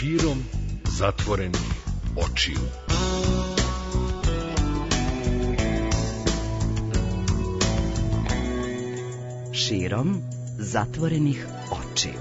širom zatvorenih očiju. Širom zatvorenih očiju.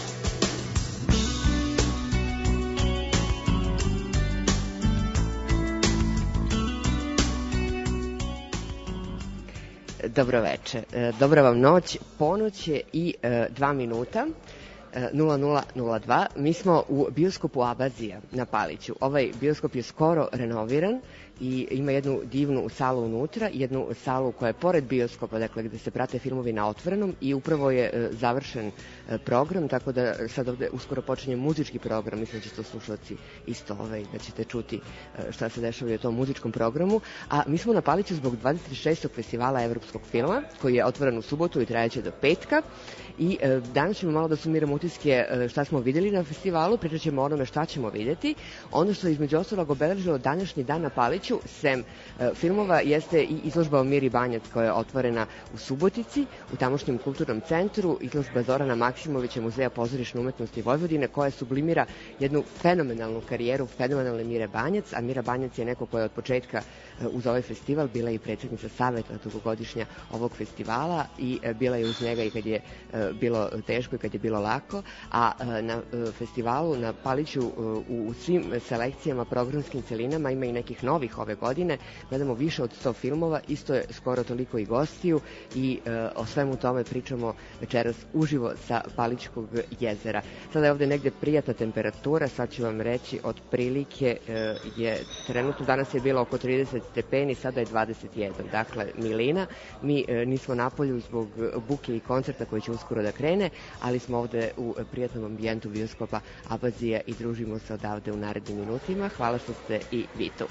Dobro večer, dobra vam noć, ponoć je i 2 minuta, 00:02. Mi smo u bioskopu Abazija na Paliću. Ovaj bioskop je skoro renoviran i ima jednu divnu salu unutra, jednu salu koja je pored bioskopa, dakle gde se prate filmovi na otvorenom i upravo je završen program, tako da sad ovde uskoro počinje muzički program, mislim da će to slušalci isto da ćete čuti šta se dešava u tom muzičkom programu, a mi smo na Paliću zbog 26. festivala evropskog filma, koji je otvoren u subotu i trajaće do petka. I danas ćemo malo da sumiramo utiske šta smo videli na festivalu, pričat ćemo o onome šta ćemo videti. Ono što je između ostalog obeležilo današnji dan na Paliću, sem filmova, jeste i izložba o Miri Banjac koja je otvorena u Subotici, u tamošnjem kulturnom centru, izložba Zorana Maksimovića, Muzeja pozorišne umetnosti Vojvodine, koja sublimira jednu fenomenalnu karijeru fenomenalne Mire Banjac, a Mira Banjac je neko koja je od početka uz ovaj festival bila i predsjednica saveta dugogodišnja ovog festivala i bila je uz njega i kad je bilo teško i kad je bilo lako, a na festivalu na Paliću u svim selekcijama, programskim celinama ima i nekih novih ove godine. Gledamo više od 100 filmova, isto je skoro toliko i gostiju i o svemu tome pričamo večeras uživo sa Palićkog jezera. Sada je ovde negde prijatna temperatura, sad ću vam reći, otprilike je trenutno, danas je bilo oko 30 stepeni, sada je 21, dakle milina. Mi nismo na polju zbog buke i koncerta koji će uskoro da krene, ali smo ovde u prijatnom ambijentu bioskopa Abazija i družimo se odavde u narednim minutima. Hvala što ste i vi tu.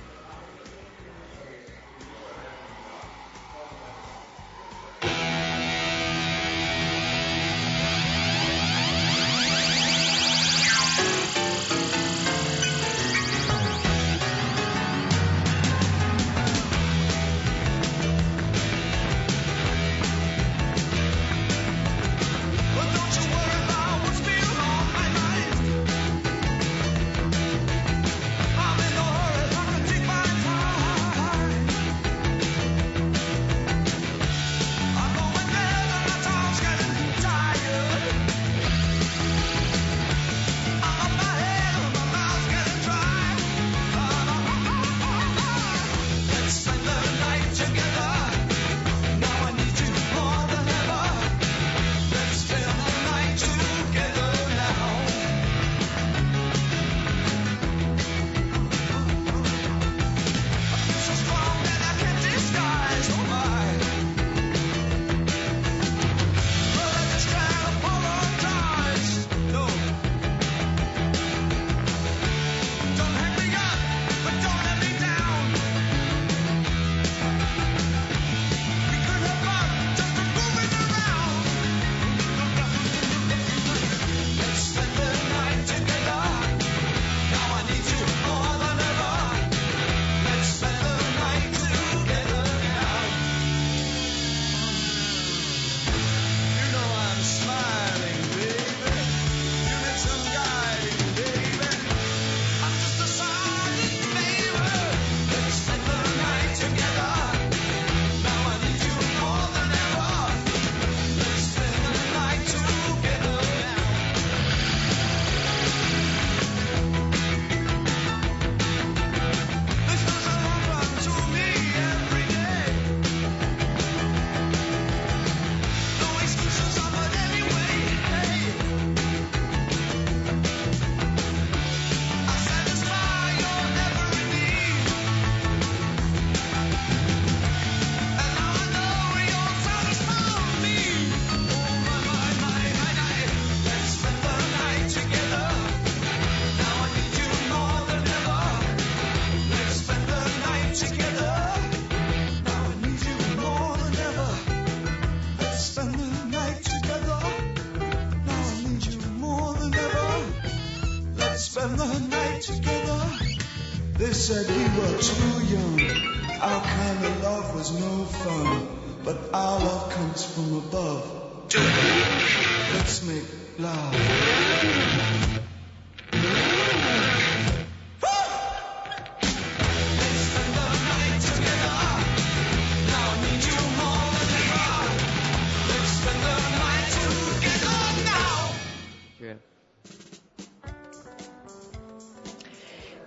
They said we were too young, our kind of love was no fun, but our love comes from above. Let's make love.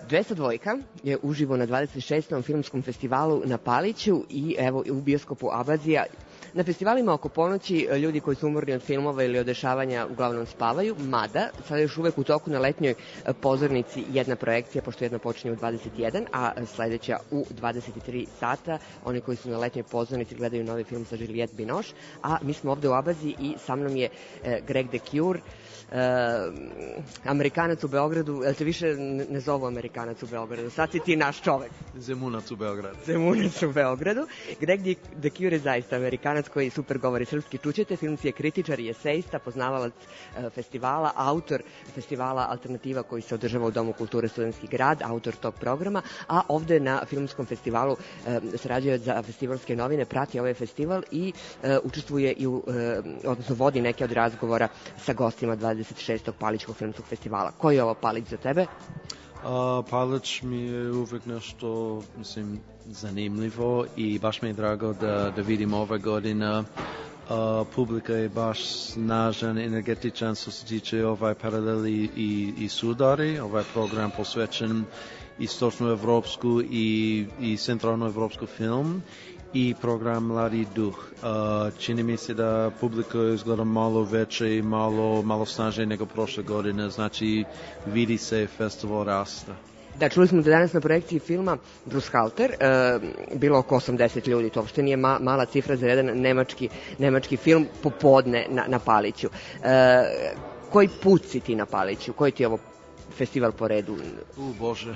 202 je uživo na 26. filmskom festivalu na Paliću i evo u bioskopu Abazija. Na festivalima oko ponoći ljudi koji su umorni od filmova ili od dešavanja uglavnom spavaju, mada sada još uvek u toku na letnjoj pozornici jedna projekcija, pošto jedna počinje u 21, a sledeća u 23 sata. Oni koji su na letnjoj pozornici gledaju novi film sa Juliette Binoche, a mi smo ovde u Abaziji i sa mnom je Greg the Cure, Amerikanac u Beogradu. Te više ne zovu Amerikanac u Beogradu, sad si ti naš čovek. Zemunac u Beogradu. Zemunac u Beogradu. Greg the Cure je zaista Amerikanac koji super govori srpski. Čućete, filmski je kritičar i esejista, poznavalac festivala, autor festivala Alternativa koji se održava u Domu kulture Studentski grad, autor tog programa, a ovde na filmskom festivalu sarađuje za festivalske novine, prati ovaj festival i učestvuje i odnosno vodi neke od razgovora sa gostima 26. Palićkog filmskog festivala. Koji je ovo Palić za tebe? Palić mi je uvek nešto, mislim, zanimljivo i baš mi je drago da vidim ove godine. Publika je baš snažan, energetičan što se tiče paraleli i sudari. Ovaj program posvećen istočnoevropsku i centralnoevropsku film i program Mladi duh. Čini mi se da publika izgleda malo veće i malo snažnije nego prošle godine, znači vidi se festival rasta. Da, čuli smo da danas na projekciji filma Brushalter bilo oko 80 ljudi, to uopšte nije mala cifra za jedan nemački film popodne na Paliću. Koji put si ti na Paliću? Koji ti je ovo festival po redu? Bože.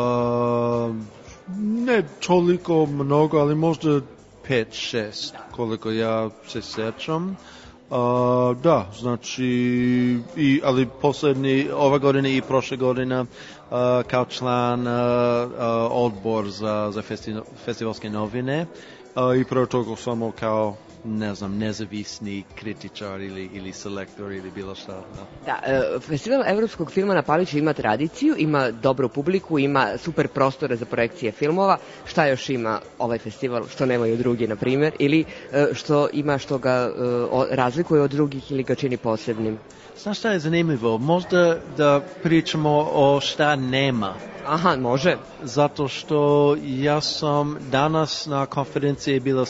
Ne toliko mnogo, ali možda 5-6, koliko ja se sećam. Da, znači, ali ove godine i prošle godine kao član odbor za festivalske novine i prvo toga samo kao, ne znam, nezavisni kritičar ili selektor ili bilo šta. Da, Festival evropskog filma na Paliću ima tradiciju, ima dobru publiku, ima super prostore za projekcije filmova. Šta još ima ovaj festival što nemaju drugi, na primjer, ili što ima što ga razlikuje od drugih ili ga čini posebnim? Znaš šta je zanimljivo? Možda da pričamo o šta nema. Aha, može. Zato što ja sam danas na konferenciji bila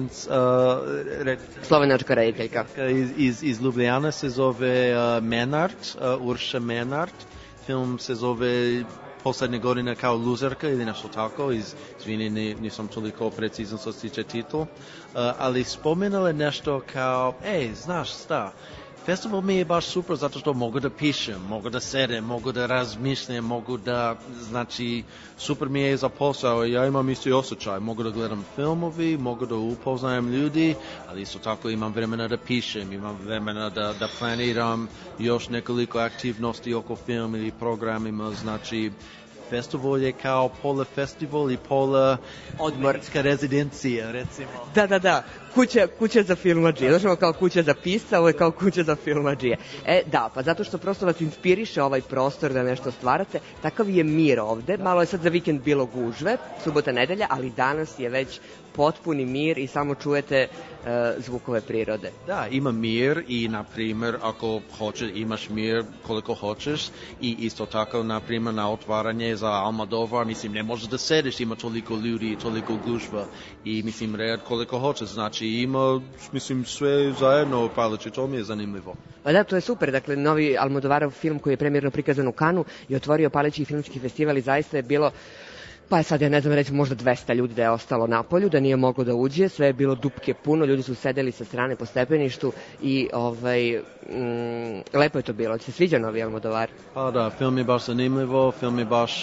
slovenačka rediteljka. Iz Ljubljane se zove Menart, Urša Menart. Film se zove poslednje godine kao Luzerka ili nešto tako. Izvini, nisam toliko precizan što se tiče titul. Ali spomenula nešto kao, znaš šta? Festival mi je baš super zato što mogu da pišem, mogu da sedem, mogu da razmišljam, mogu da, znači, super mi je za posao, ja imam isti osjećaj, mogu da gledam filmovi, mogu da upoznajem ljudi, ali isto tako imam vremena da pišem, imam vremena da planiram još nekoliko aktivnosti oko film ili programima, znači, festival je kao pola festival i pola odmorska rezidencija, recimo. Da, kuća za filmadžije. Znači, kao kuća za pisca, ovo je kao kuća za filmadžije. Da, pa zato što prosto vas inspiriše ovaj prostor da nešto stvarate. Takav je mir ovde. Malo je sad za vikend bilo gužve, subota, nedelja, ali danas je već potpuni mir i samo čujete zvukove prirode. Da, ima mir i, na primjer, ako hoćeš, imaš mir koliko hoćeš i isto tako, na primjer, na otvaranje za Almodovar, mislim, ne možeš da sediš, ima toliko ljudi, toliko gužva i, mislim, red koliko hoćeš, znači ima, mislim, sve zajedno u Paliću, to mi je zanimljivo. Pa da, to je super, dakle, novi Almodovarov film koji je premijerno prikazan u Kanu i otvorio Palićki filmski festival i zaista je bilo, pa sad ja ne znam, recimo možda 200 ljudi da je ostalo na polju, da nije moglo da uđe, sve je bilo dupke puno, ljudi su sedeli sa strane po stepeništu i lepo je to bilo. Ti se sviđa novi Almodovar? Pa da, film je baš zanimljivo, film je baš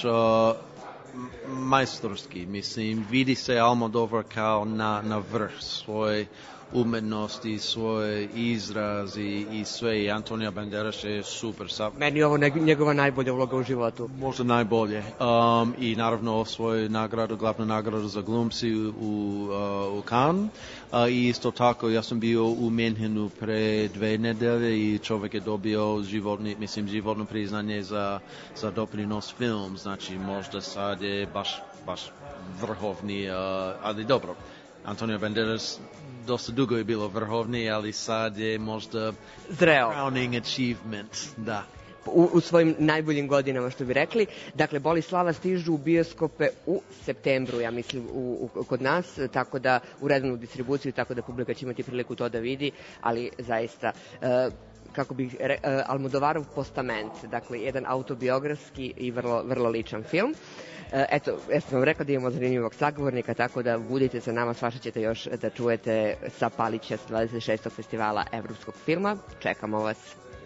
majstorski, mislim, vidi se Almodovar kao na vrh svoje umetnosti, svoj izraz i sve, i Antonio Banderas je super. Meni je ovo njegova najbolja uloga u životu. Možda najbolje. I naravno svoju nagradu, glavnu nagradu za glumci u Cannes. I isto tako, ja sam bio u Menhenu pre 2 nedelje i čovjek je dobio životno priznanje za doprinos film. Znači, možda sad je baš vrhovni, ali dobro. Antonio Banderas dosta dugo je bilo vrhovni, ali sad je možda zreo. Crowning achievement, da. u svojim najboljim godinama, što bi rekli. Dakle, Boli slava stižu u bioskope u septembru, ja mislim, kod nas, tako da u redovnu distribuciju, tako da publika će imati priliku to da vidi, ali zaista kako bih Almodovarov postament, dakle jedan autobiografski i vrlo ličan film. Eto, ja sam vam rekla da imamo zanimljivog sagovornika, tako da budite sa nama, svašta ćete još da čujete sa Palića s 26. festivala evropskog filma. Čekamo vas.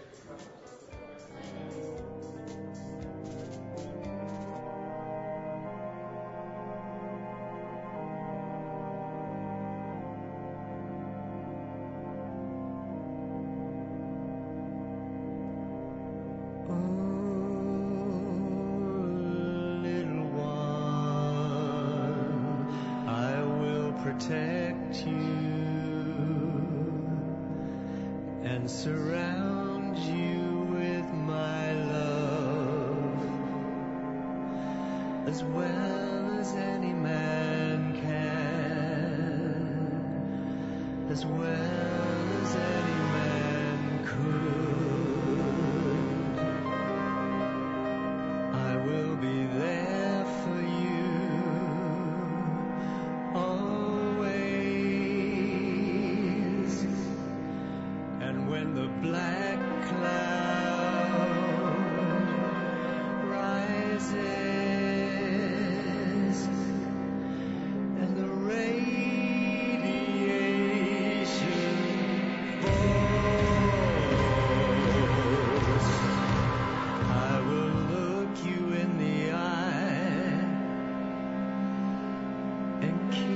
Protect you and surround you with my love, as well as any man can, as well as any man could. I will be there for you. When the black cloud rises and the radiation falls, I will look you in the eye and kiss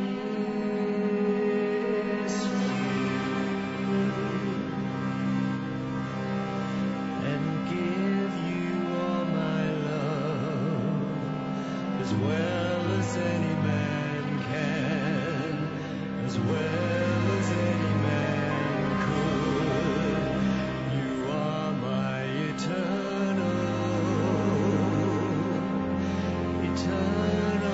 as well as any man can, as well as any man could. You are my eternal.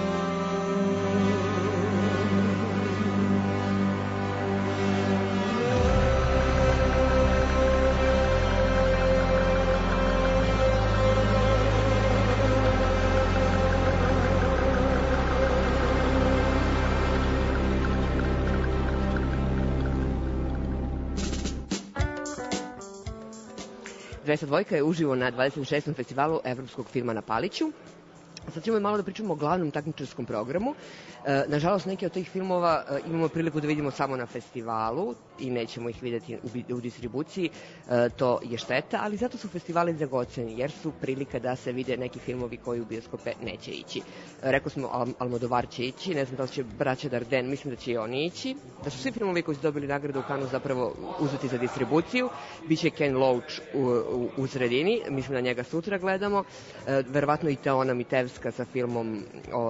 202 je uživo na 26. festivalu evropskog filma na Paliću. Sad ćemo malo da pričamo o glavnom takmičarskom programu. Nažalost, neki od tih filmova imamo priliku da vidimo samo na festivalu i nećemo ih videti u distribuciji. To je šteta, ali zato su festivali dragoceni, jer su prilika da se vide neki filmovi koji u bioskope neće ići. Rekao smo, Almodovar će ići, ne znam da li će braća Darden, mislim da će i oni ići. Da su svi filmovi koji su dobili nagradu u Kanu zapravo uzeti za distribuciju. Biće Ken Loach u sredini, mislim da njega sutra gledamo. Verovatno i Teona Mitevska sa filmom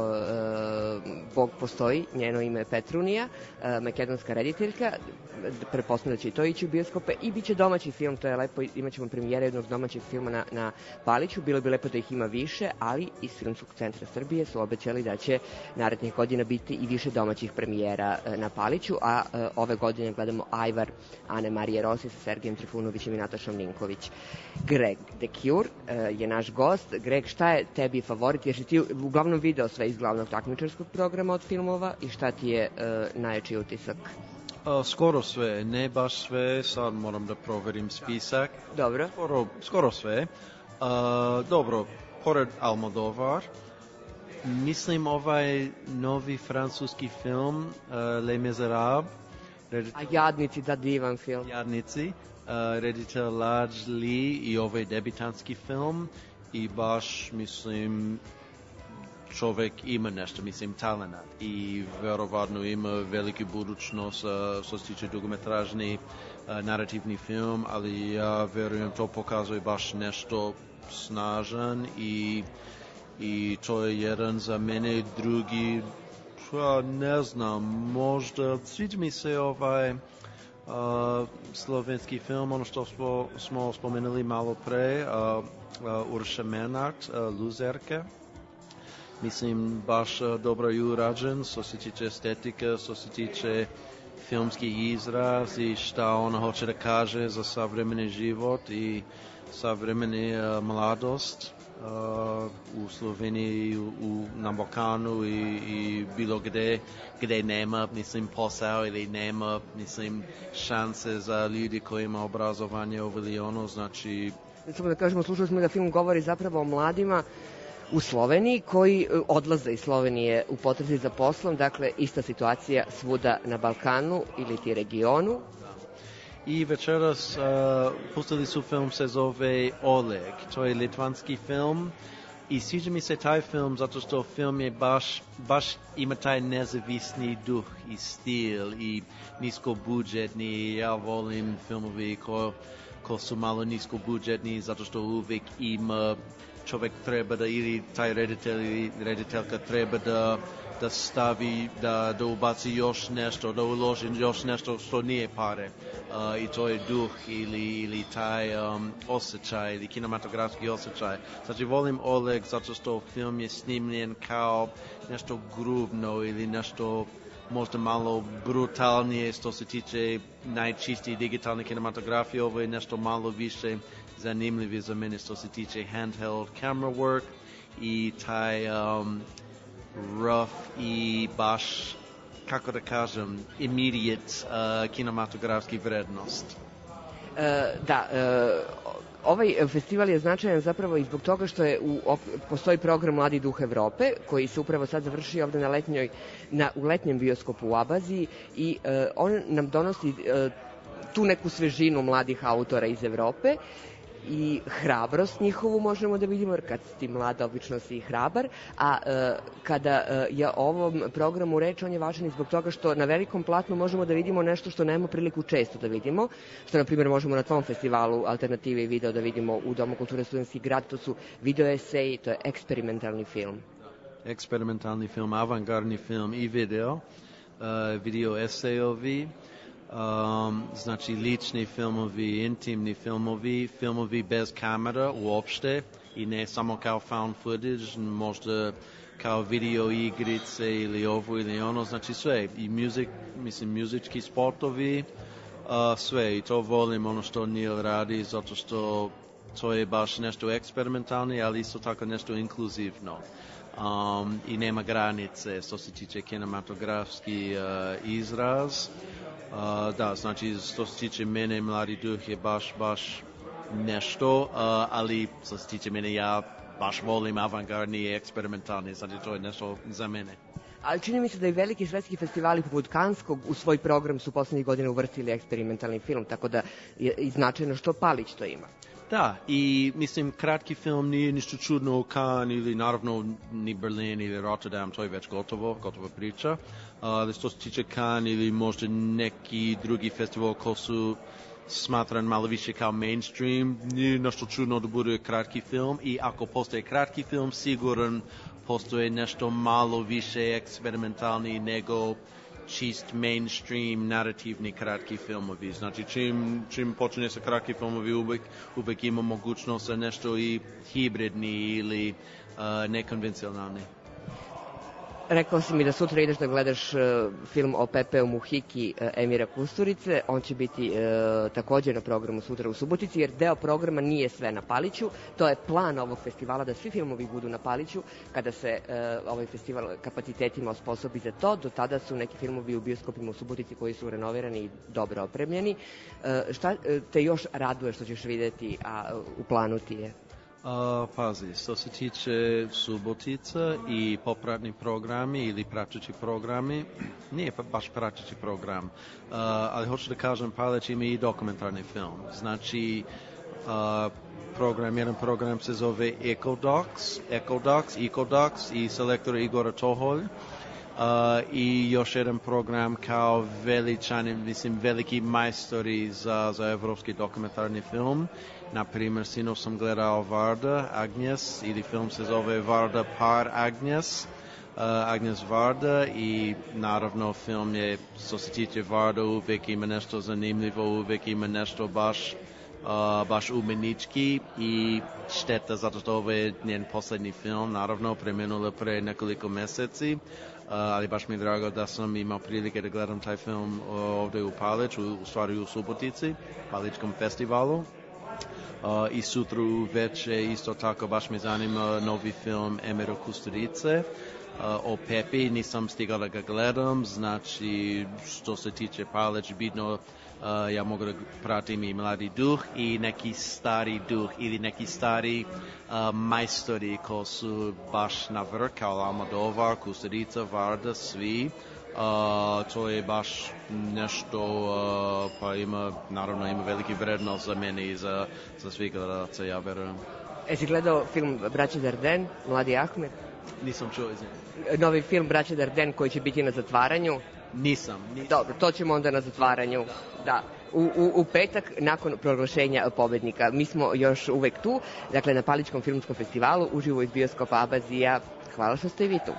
Bog postoji, njeno ime je Petrunija, makedonska rediteljka, pretpostavljam da će i to ići u bioskope, i bit će domaći film, to je lepo, imat ćemo premijere jednog domaćeg filma na Paliću, bilo bi lepo da ih ima više, ali iz Filmskog centra Srbije su obećali da će narednih godina biti i više domaćih premijera na Paliću, a ove godine gledamo Ajvar Ane Marije Rossi sa Sergejem Trifunovićem i Natašom Ninković. Greg The Cure je naš gost. Greg, šta je tebi favorit? Jer si ti uglavnom video sve iz glavnog takmičarskog programa od filmova i šta ti je najjači utisak? Skoro sve, ne baš sve, sad moram da proverim spisak. Dobro. Skoro sve. Dobro, pored Almodovar, mislim ovaj novi francuski film, Les Miserables. A Jadnici, da, divan film. Jadnici, reditelj Lars Lee i ovaj debitanski film i baš, mislim, čovjek ima nešto, mislim, talenat i verovatno ima veliki budućnost što se tiče dugometražni narativni film, ali ja verujem to pokazuje baš nešto snažan i to je jedan za mene, drugi, ne znam, možda sviđa mi se ovaj slovenski film, ono što smo spomenuli malo pre, Urša Menart, Luzerke. Mislim, baš dobro je urađen, što se tiče estetike, što se tiče filmski izraz i šta ona hoće da kaže za savremeni život i savremeni mladost u Sloveniji, na Balkanu i bilo gde nema, mislim, posao ili nema, mislim, šanse za ljudi koji ima obrazovanje ovo ili ono, znači... Samo da kažemo, slušali smo da film govori zapravo o mladima u Sloveniji koji odlaze iz Slovenije u potrazi za poslom, dakle ista situacija svuda na Balkanu ili ti regionu. I večeras pustili su film, se zove Oleg, to je litvanski film i sviđa mi se taj film zato što film je baš ima taj nezavisni duh i stil i nisko budžetni. Ja volim filmovi ko su malo nisko budžetni zato što uvijek ima čovjek treba da ili taj reditelj ili rediteljka treba da stavi, da ubaci još nešto, da uloži još nešto što nije pare. I to je duh ili taj osjećaj ili kinematografski osjećaj. Znači volim Oleg zato što film je snimljen kao nešto grubno ili nešto možda malo brutalnije što se tiče najčistije digitalne kinematografije. Ovo je nešto malo više zanimljivo za mene što se tiče handheld camera work i taj rough i baš, kako da kažem, immediate kinematografski vrednost. Ovaj festival je značajan zapravo i zbog toga što je postoji program Mladi duh Evrope koji se upravo sad završio ovde u letnjem bioskopu u Abaziji i on nam donosi tu neku svežinu mladih autora iz Evrope i hrabrost njihovu možemo da vidimo, jer kad si ti mlada, obično si i hrabar, a kada je o ovom programu reč, on je važan i zbog toga što na velikom platnu možemo da vidimo nešto što nemamo priliku često da vidimo, što na primjer možemo na tvom festivalu Alternative i video da vidimo u Domu kulture Studentski grad, to su video eseji, to je eksperimentalni film. Eksperimentalni film, avangardni film i video esejovi, znači lični filmovi, intimni filmovi bez kamera uopšte i ne samo kao found footage, možda kao video igrice ili ovo ili ono, znači sve i muzički sportovi, sve i to volim ono što Neil radi zato što to je baš nešto eksperimentalno, ali isto tako nešto inkluzivno. I nema granice što se tiče kinematografski izraz. Da, znači što se tiče mene Mladi duh je baš nešto, ali što se tiče mene ja baš volim avangardni i eksperimentalni, znači to je nešto za mene. Ali čini mi se da i veliki svetski festivali poput Kanskog u svoj program su poslednjih godina uvrstili eksperimentalni film, tako da je značajno što Palić to ima. Da, i mislim kratki film nije ništa čudno u Cannes ili naravno ni Berlin ili Rotterdam, to je već gotova priča. Ali što se tiče Cannes ili možda neki drugi festival ko su smatran malo više kao mainstream, nije nešto čudno da bude kratki film i ako postoje kratki film, siguran postoje nešto malo više eksperimentalni nego čist mainstream narativni kratki filmovi. Znači čim počne sa kratki filmovi uvek ima mogućnost za nešto i hibridni ili nekonvencionalni. Rekao si mi da sutra ideš da gledaš film o Pepeu Muhiki Emira Kusturice. On će biti također na programu sutra u Subotici, jer deo programa nije sve na Paliću. To je plan ovog festivala da svi filmovi budu na Paliću. Kada se ovaj festival kapacitetima osposobi za to, do tada su neki filmovi u bioskopima u Subotici koji su renovirani i dobro opremljeni. Šta te još raduje što ćeš videti, a u planu ti je? Pazi, što se tiče Subotica i popratni programi ili prateći programi, nije baš prateći program, ali hoću da kažem, Palić ima i dokumentarni film. Znači, jedan program se zove Ecodocs i selektor Igora Toholj. I još jedan program kao veliki majstori za evropski dokumentarni film. Na primjer, sinoć sam gledao Varda, Agnes, ili film se zove Varda par Agnes, Agnes Varda i naravno film je, što se tiče Varda, uvijek ima nešto zanimljivo, uvijek ima nešto baš umenički i šteta zato što ovo je njen posljednji film, naravno, preminula pre nekoliko meseci. ali baš mi je drago da sam imao prilike da gledam taj film ovdje u Paliću, u stvari u Subotici, Palićkom festivalu. I sutra uveče isto tako baš me zanima novi film Emiro Kusturice o Pepi, nisam stigao da ga gledam, znači što se tiče Palić, bitno ja mogu da pratim i mladi duh i neki stari duh ili neki stari majstori koji su baš na vrh, kao Almodovar, Kusturica, Varda, svi. To je baš nešto, pa naravno ima veliki vrednost za mene i za svi gledalce, ja verujem. Jesi gledao film Braće Darden, Mladi Ahmed? Nisam čuo iz njega. Novi film Braće Darden koji će biti na zatvaranju? Nisam. Dobro, to ćemo onda na zatvaranju, da. U petak nakon proglašenja pobednika. Mi smo još uvek tu, dakle na Palićkom filmskom festivalu, uživo iz bioskopa Abazija. Hvala što ste i vi tu.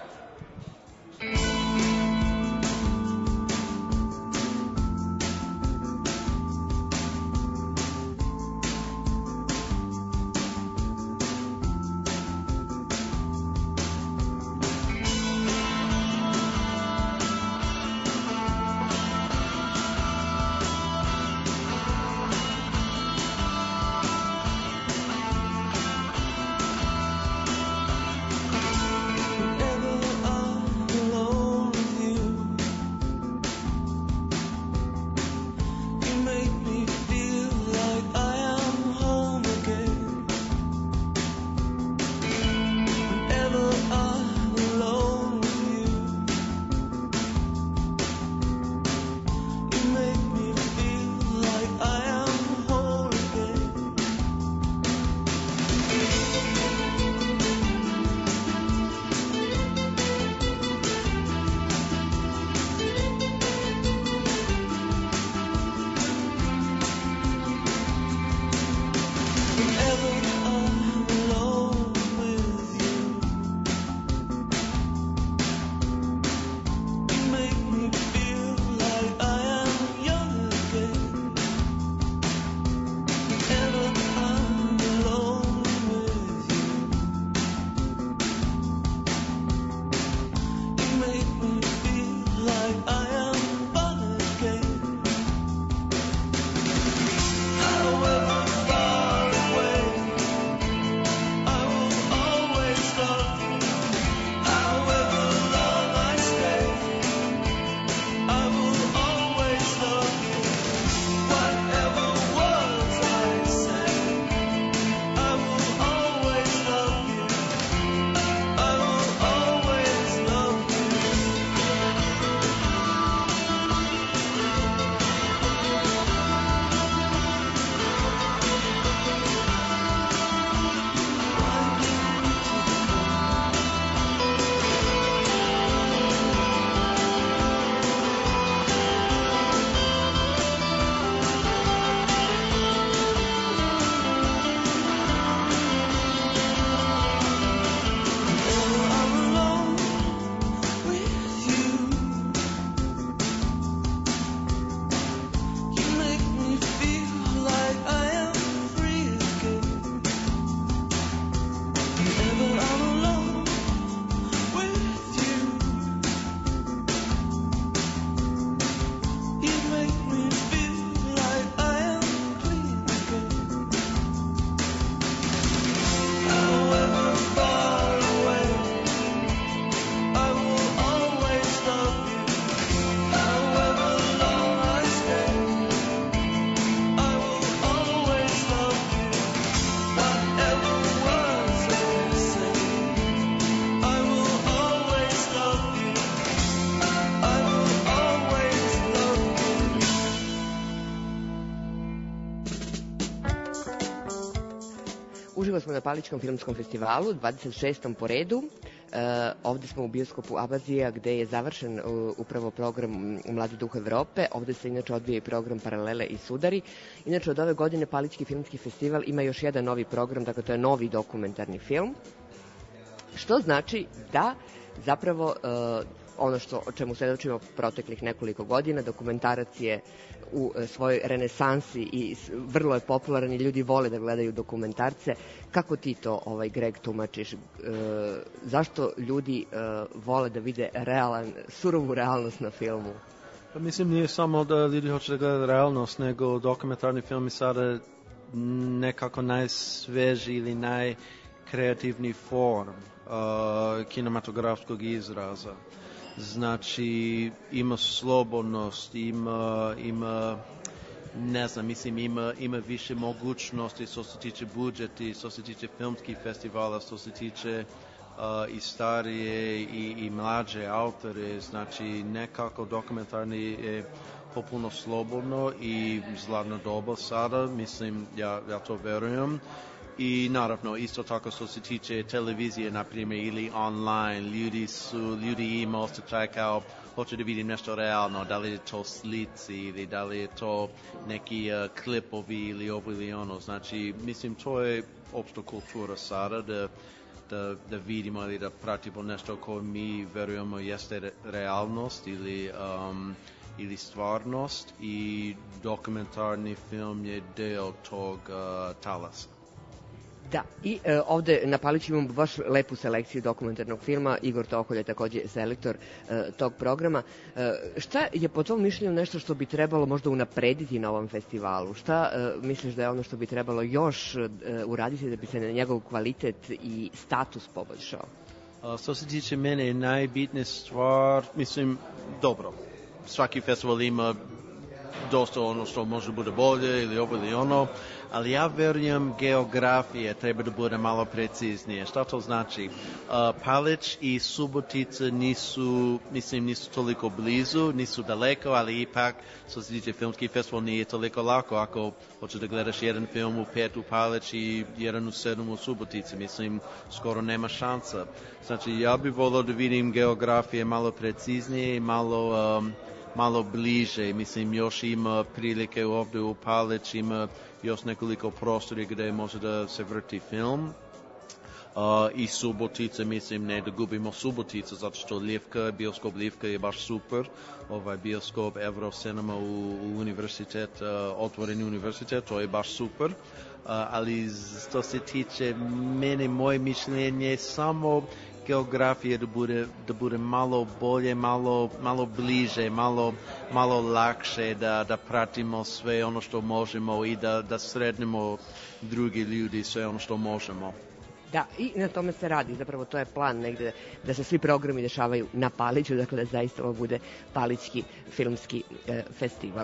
Uživo smo na Palićkom filmskom festivalu, 26. po redu. Ovde smo u bioskopu Abazija, gde je završen upravo program Mladi duh Evrope. Ovde se inače odvija i program Paralele i Sudari. Inače, od ove godine Palićki filmski festival ima još jedan novi program, dakle to je novi dokumentarni film. Što znači da zapravo ono o čemu svedočimo proteklih nekoliko godina. Dokumentarac je u svojoj renesansi i vrlo je popularan i ljudi vole da gledaju dokumentarce. Kako ti to, Greg, tumačiš? Zašto ljudi vole da vide surovu realnost na filmu? Pa mislim, nije samo da ljudi hoće da gledaju realnost, nego dokumentarni film je sada nekako najsveži ili najkreativni form kinematografskog izraza. Znači, ima slobodnost, ima ne znam, mislim, ima više mogućnosti što se tiče budžeti, što se tiče filmskih festivala, što se tiče i starije i mlađe autore. Znači, nekako dokumentarni je popuno slobodno i zlatno doba sada, mislim, ja to verujem. I naravno, isto tako što se tiče televizije, na primjer, ili online, ljudi ima osjećaj kao hoće da vidim nešto realno, da li je to slici ili da li je to neki klipovi ili ovo ili ono. Znači, mislim, to je opšta kultura sada da vidimo ili da pratimo nešto koje mi verujemo jeste realnost ili stvarnost, i dokumentarni film je deo tog talasa. Da, i ovde na Paliću imamo baš lepu selekciju dokumentarnog filma. Igor Tokolj je takođe selektor tog programa. Šta je po tom mišljenju nešto što bi trebalo možda unaprediti na ovom festivalu? Šta misliš da je ono što bi trebalo još uraditi da bi se na njegov kvalitet i status poboljšao? Što se tiče mene je najbitnija stvar, mislim, dobro, svaki festival ima dosta ono što može bude bolje ili ovo ili ono, ali ja verujem geografija treba da bude malo preciznije. Šta to znači? Palić i Subotica nisu toliko blizu, nisu daleko, ali ipak, što se tiče filmski festival, nije toliko lako ako hoćeš da gledaš jedan film u 5 u Palić i jedan u 7 u Subotici. Mislim, skoro nema šansa. Znači, ja bih volio da vidim geografije malo preciznije i malo bliže. Mislim, još ima prilike ovdje u Palić, ima još nekoliko prostori gdje može da se vrti film. I Subotica, mislim, ne da gubimo Subotica, zato što bioskop Livka je baš super. Bioskop Eurocinema u univerzitet, otvoreni univerzitet, to je baš super. Ali što se tiče mene, moje mišljenje, samo geografija da bude malo bolje, malo bliže, malo lakše, da pratimo sve ono što možemo i da sretnemo drugi ljudi sve ono što možemo. Da, i na tome se radi, zapravo to je plan negde da se svi programi dešavaju na Paliću, dakle da zaista ovo bude Palićki filmski festival.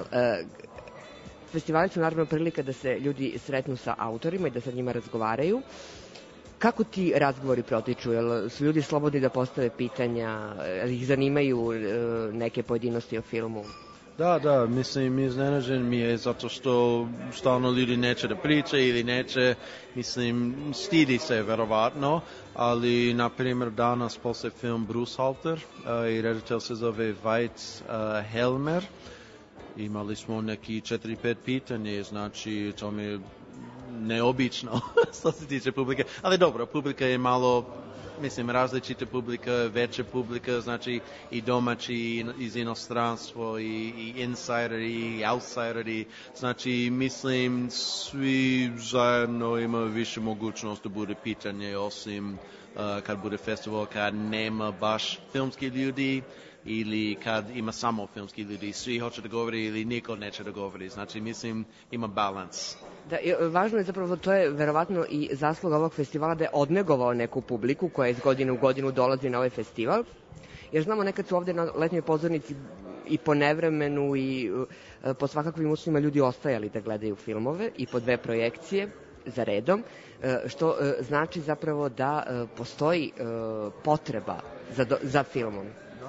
Festivali su naravno prilika da se ljudi sretnu sa autorima i da sa njima razgovaraju. Kako ti razgovori protiču? Jel su ljudi slobodni da postave pitanja? Ih zanimaju neke pojedinosti o filmu? Da, mislim, iznenađen mi je zato što stalno ljudi neće da priče ili neće, mislim, stidi se verovatno, ali, na primjer, danas posle film Bruce Halter i reditelj se zove Weitz Helmer. Imali smo neki 4-5 pitanje, znači to mi je neobično što se tiče publike, ali dobro, publika je malo, mislim, različita publika, veća publika, znači i domaći iz inostranstvo i insideri i outsideri, znači mislim svi zajedno ima više mogućnost da bude pitanje, osim kad bude festival, kad nema baš filmski ljudi ili kad ima samo filmski ljudi, svi hoće da govori ili niko neće da govori, znači mislim ima balans. Da, važno je zapravo, to je verovatno i zasluga ovog festivala da je odnegovao neku publiku koja iz godine u godinu dolazi na ovaj festival, jer znamo nekad su ovde na letnjoj pozornici i po nevremenu i po svakakvim uslovima ljudi ostajali da gledaju filmove i po 2 projekcije za redom, što znači zapravo da postoji potreba za filmom.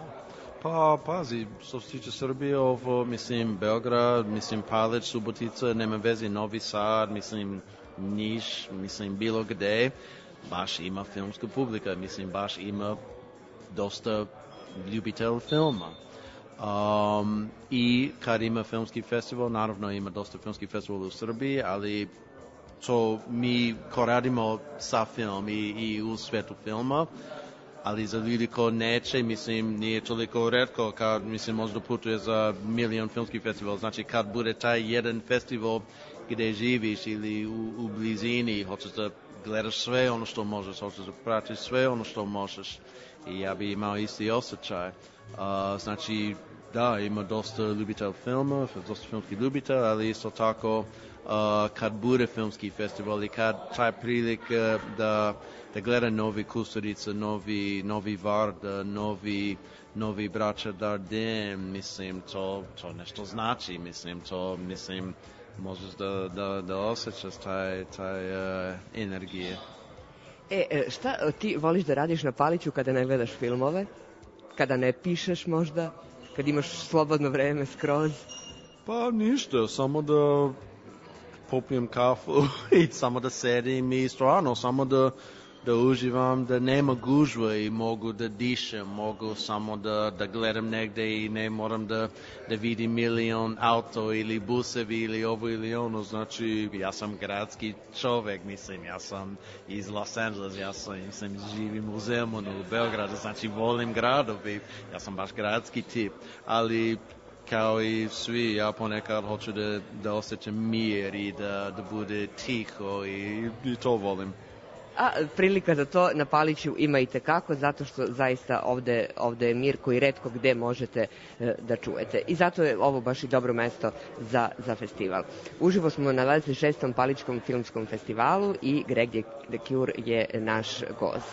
Pa, pazi, što se tiče Srbije, ovo, mislim, Beograd, mislim, Palić, Subotica, nema veze, Novi Sad, mislim, Niš, mislim, bilo gde, baš ima filmska publika, mislim, baš ima dosta ljubitelja filma. I kad ima filmski festival, naravno ima dosta filmskih festivala u Srbiji, ali to mi ko radimo sa film i u svetu filma, ali za ljudi ko neće, mislim, nije toliko retko, kad, mislim, možda putuje za milion filmski festival, znači kad bude taj jedan festival gdje živiš ili u blizini, hoćeš da gledaš sve ono što možeš, hoćeš da pratiš sve ono što možeš, i ja bi imao isti osjećaj. Znači, da, ima dosta ljubitelj filma, dosta filmski ljubitelj, ali isto tako kad bude filmski festival i kad taj prilik da gleda novi Kusturica, novi Vard, novi braća Dardenne, mislim, to nešto znači, mislim, možeš da osjećaš taj energije. Šta ti voliš da radiš na Paliću kada ne gledaš filmove? Kada ne pišeš možda? Kad imaš slobodno vreme skroz? Pa ništa, samo da popijem kafu i samo da sedim i stvarno, samo da uživam, da nema gužve i mogu da dišem, mogu samo da gledam negde i ne moram da vidim milion auto ili busevi ili ovo ili ono, znači ja sam gradski čovek, mislim, ja sam iz Los Angeles, ja sam živim u Zemunu, u Beogradu, znači volim gradovi, ja sam baš gradski tip, ali kao i svi, ja ponekad hoću da osjećam mir i da bude tiho i to volim. A prilika za to na Paliću ima i tekako, zato što zaista ovde je mir koji retko gde možete da čujete. I zato je ovo baš i dobro mesto za festival. Uživo smo na 26. Palićkom filmskom festivalu i Greg the Cure je naš gost.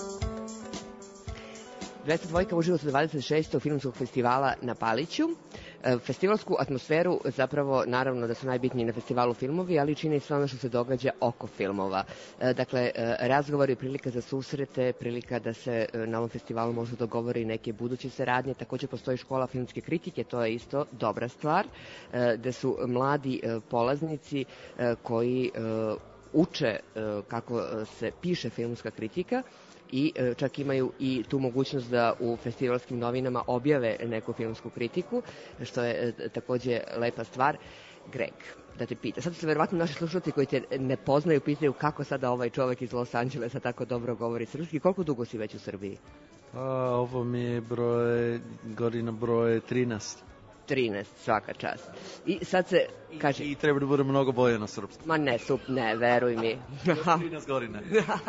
Dvojka uživo sa 26. filmskog festivala na Paliću. Festivalsku atmosferu zapravo, naravno da su najbitniji na festivalu filmovi, ali čini i sve ono što se događa oko filmova. Dakle, razgovor je prilika za susrete, prilika da se na ovom festivalu možda dogovori neke buduće saradnje. Također postoji škola filmske kritike, to je isto dobra stvar, da su mladi polaznici koji uče kako se piše filmska kritika i čak imaju i tu mogućnost da u festivalskim novinama objave neku filmsku kritiku, što je također lepa stvar. Greg, da te pita, sad se verovatno naši slušalci koji te ne poznaju pitaju kako sada ovaj čovjek iz Los Angelesa tako dobro govori srpski. Koliko dugo si već u Srbiji? Ovo mi je godina broj 13. 13, svaka čast. I sad se kaže... I treba da bude mnogo bolje na srpskom. Ma ne, veruj mi. 13 godina.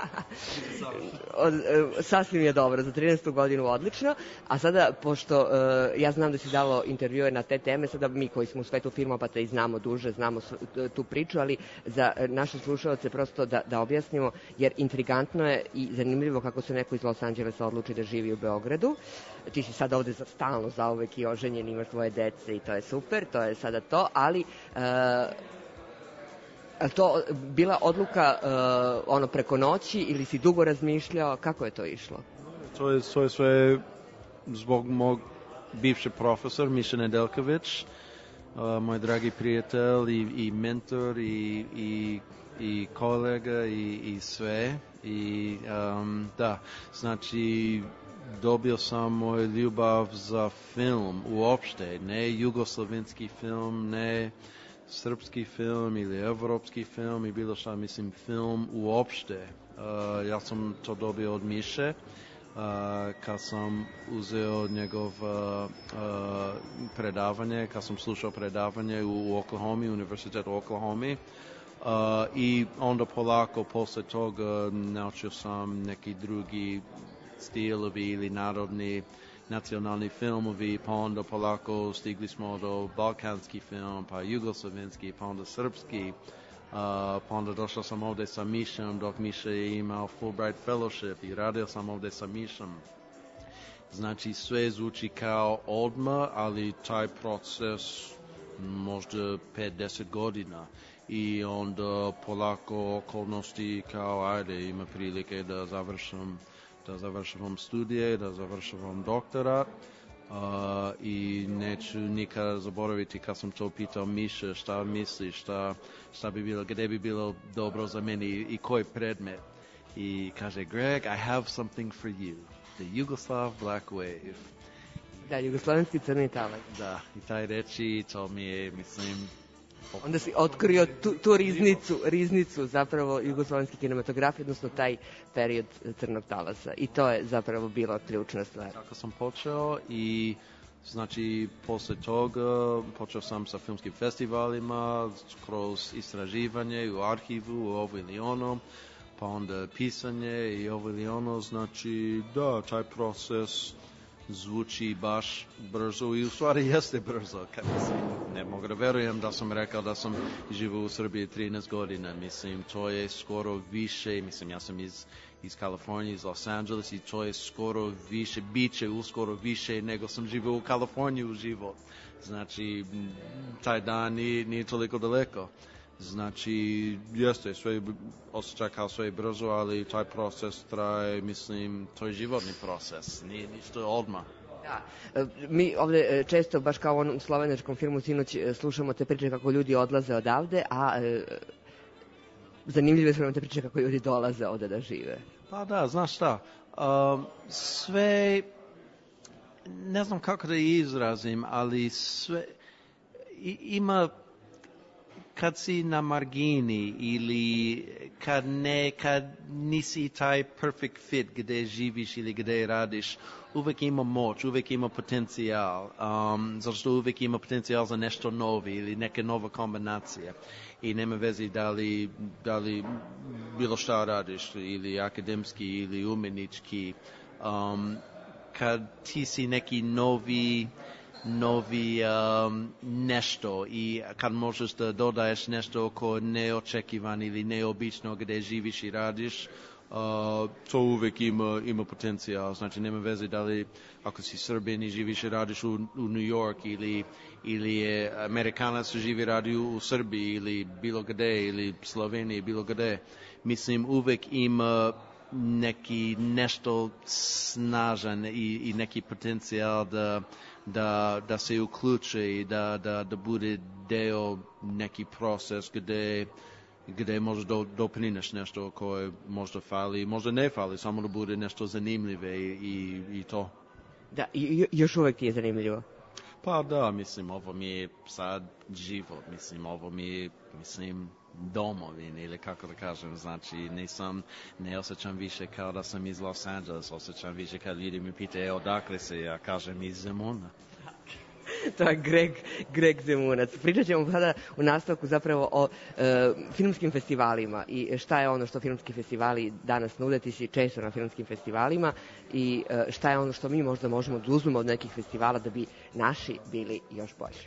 Sasvim je dobro, za 13. godinu odlično. A sada, pošto ja znam da si dalo intervjue na te teme, sada mi koji smo u svetu filma pa te i znamo duže, znamo tu priču, ali za naše slušalce prosto da objasnimo, jer intrigantno je i zanimljivo kako se neko iz Los Angelesa odluči da živi u Beogradu. Ti si sad ovde stalno zauvek i oženjen, imaš tvoje dece i to je super, to je sada to, ali to bila odluka ono preko noći ili si dugo razmišljao, kako je to išlo? To je sve zbog mog bivše profesor Miša Nedeljković, moj dragi prijatelj i mentor i kolega i sve. I da, znači dobio sam moj ljubav za film uopšte, ne jugoslovenski film, ne srpski film ili evropski film i bilo šta, mislim film uopšte. Ja sam to dobio od Miše kad sam uzeo njegov predavanje, kad sam slušao predavanje u Oklahomi, Univerzitetu u Oklahomi. I onda polako posle toga naučio sam neki drugi stilovi ili narodni nacionalni filmovi, pa onda polako stigli smo do balkanski film, pa jugoslovenski, pa onda srpski, pa onda došao sam ovdje sa Mišom dok Miša je imao Fulbright Fellowship i radio sam ovdje sa Mišom. Znači sve zvuči kao odmah, ali taj proces možda 5-10 godina. I onda polako okolnosti kao ajde ima prilike da završavam studije, da završavam doktorat i neću nikada zaboraviti kad sam to pitao Miša šta misliš, šta bi bilo, gdje bi bilo dobro za meni i koji predmet. I kaže, Greg, I have something for you, the Yugoslav Black Wave. Da, jugoslovenski crni talas. Da, i taj reči, to mi je, mislim... Onda si otkrio tu riznicu zapravo jugoslovenski kinematografije, odnosno taj period crnog talasa. I to je zapravo bila ključna stvar. Tako sam počeo i znači posle toga počeo sam sa filmskim festivalima, kroz istraživanje u arhivu, u ovo ili ono, pa onda pisanje i ovo ili ono, znači da, taj proces zvuči baš brzo i u stvari jeste brzo. Ne mogu da verujem da sam rekao da sam živio u Srbiji 13 godina. Mislim, to je skoro više, mislim, ja sam iz Kalifornije, iz Los Angeles i to je skoro više, bit će uskoro više nego sam živio u Kaliforniji u život. Znači, taj dan nije toliko daleko. Znači, jeste, sve osjećaj kao sve brzo, ali taj proces traje, mislim, to je životni proces, nije ništa odmah. Da, mi ovdje često, baš kao u onom slovenačkom filmu sinoć, slušamo te priče kako ljudi odlaze odavde, a zanimljive su nam te priče kako ljudi dolaze ovdje da žive. Pa da, znaš šta, sve, ne znam kako da izrazim, ali sve, ima... Kad si na margini ili kad nisi taj perfect fit gdje živiš ili gdje radiš, uvijek ima moć, uvijek ima potencijal, zato što uvijek ima potencijal za nešto novi ili neke nova kombinacija. I nema veze da li bilo šta radiš, ili akademski ili umjetnički. Kad ti si neki novi nešto i kad možeš da dodaješ nešto ko neočekivan ili neobično gdje živiš i radiš, to uvek ima potencijal, znači nema veze da li ako si Srbin i živiš i radiš u New York ili je Amerikanac živi radi u Srbiji ili bilo gde ili Sloveniji bilo gde, mislim uvek ima neki nešto snažan i neki potencijal da se uključe i da bude deo neki proces gde možda doprineš nešto koje možda fali, možda ne fali, samo da bude nešto zanimljive i to. Da, i još uvek ti je zanimljivo. Pa da, mislim, ovo mi je sad život, mislim, ovo mi je, mislim, domovin ili kako da kažem, znači ne osjećam više kao da sam iz Los Angeles, osjećam više kad ljudi mi pitaju odakle se, ja kažem iz Zemuna. To je Greg Zemunac. Pričat ćemo sada u nastavku zapravo o filmskim festivalima i šta je ono što filmski festivali danas nude. Ti si često na filmskim festivalima i šta je ono što mi možda možemo da uzmemo od nekih festivala da bi naši bili još bolji.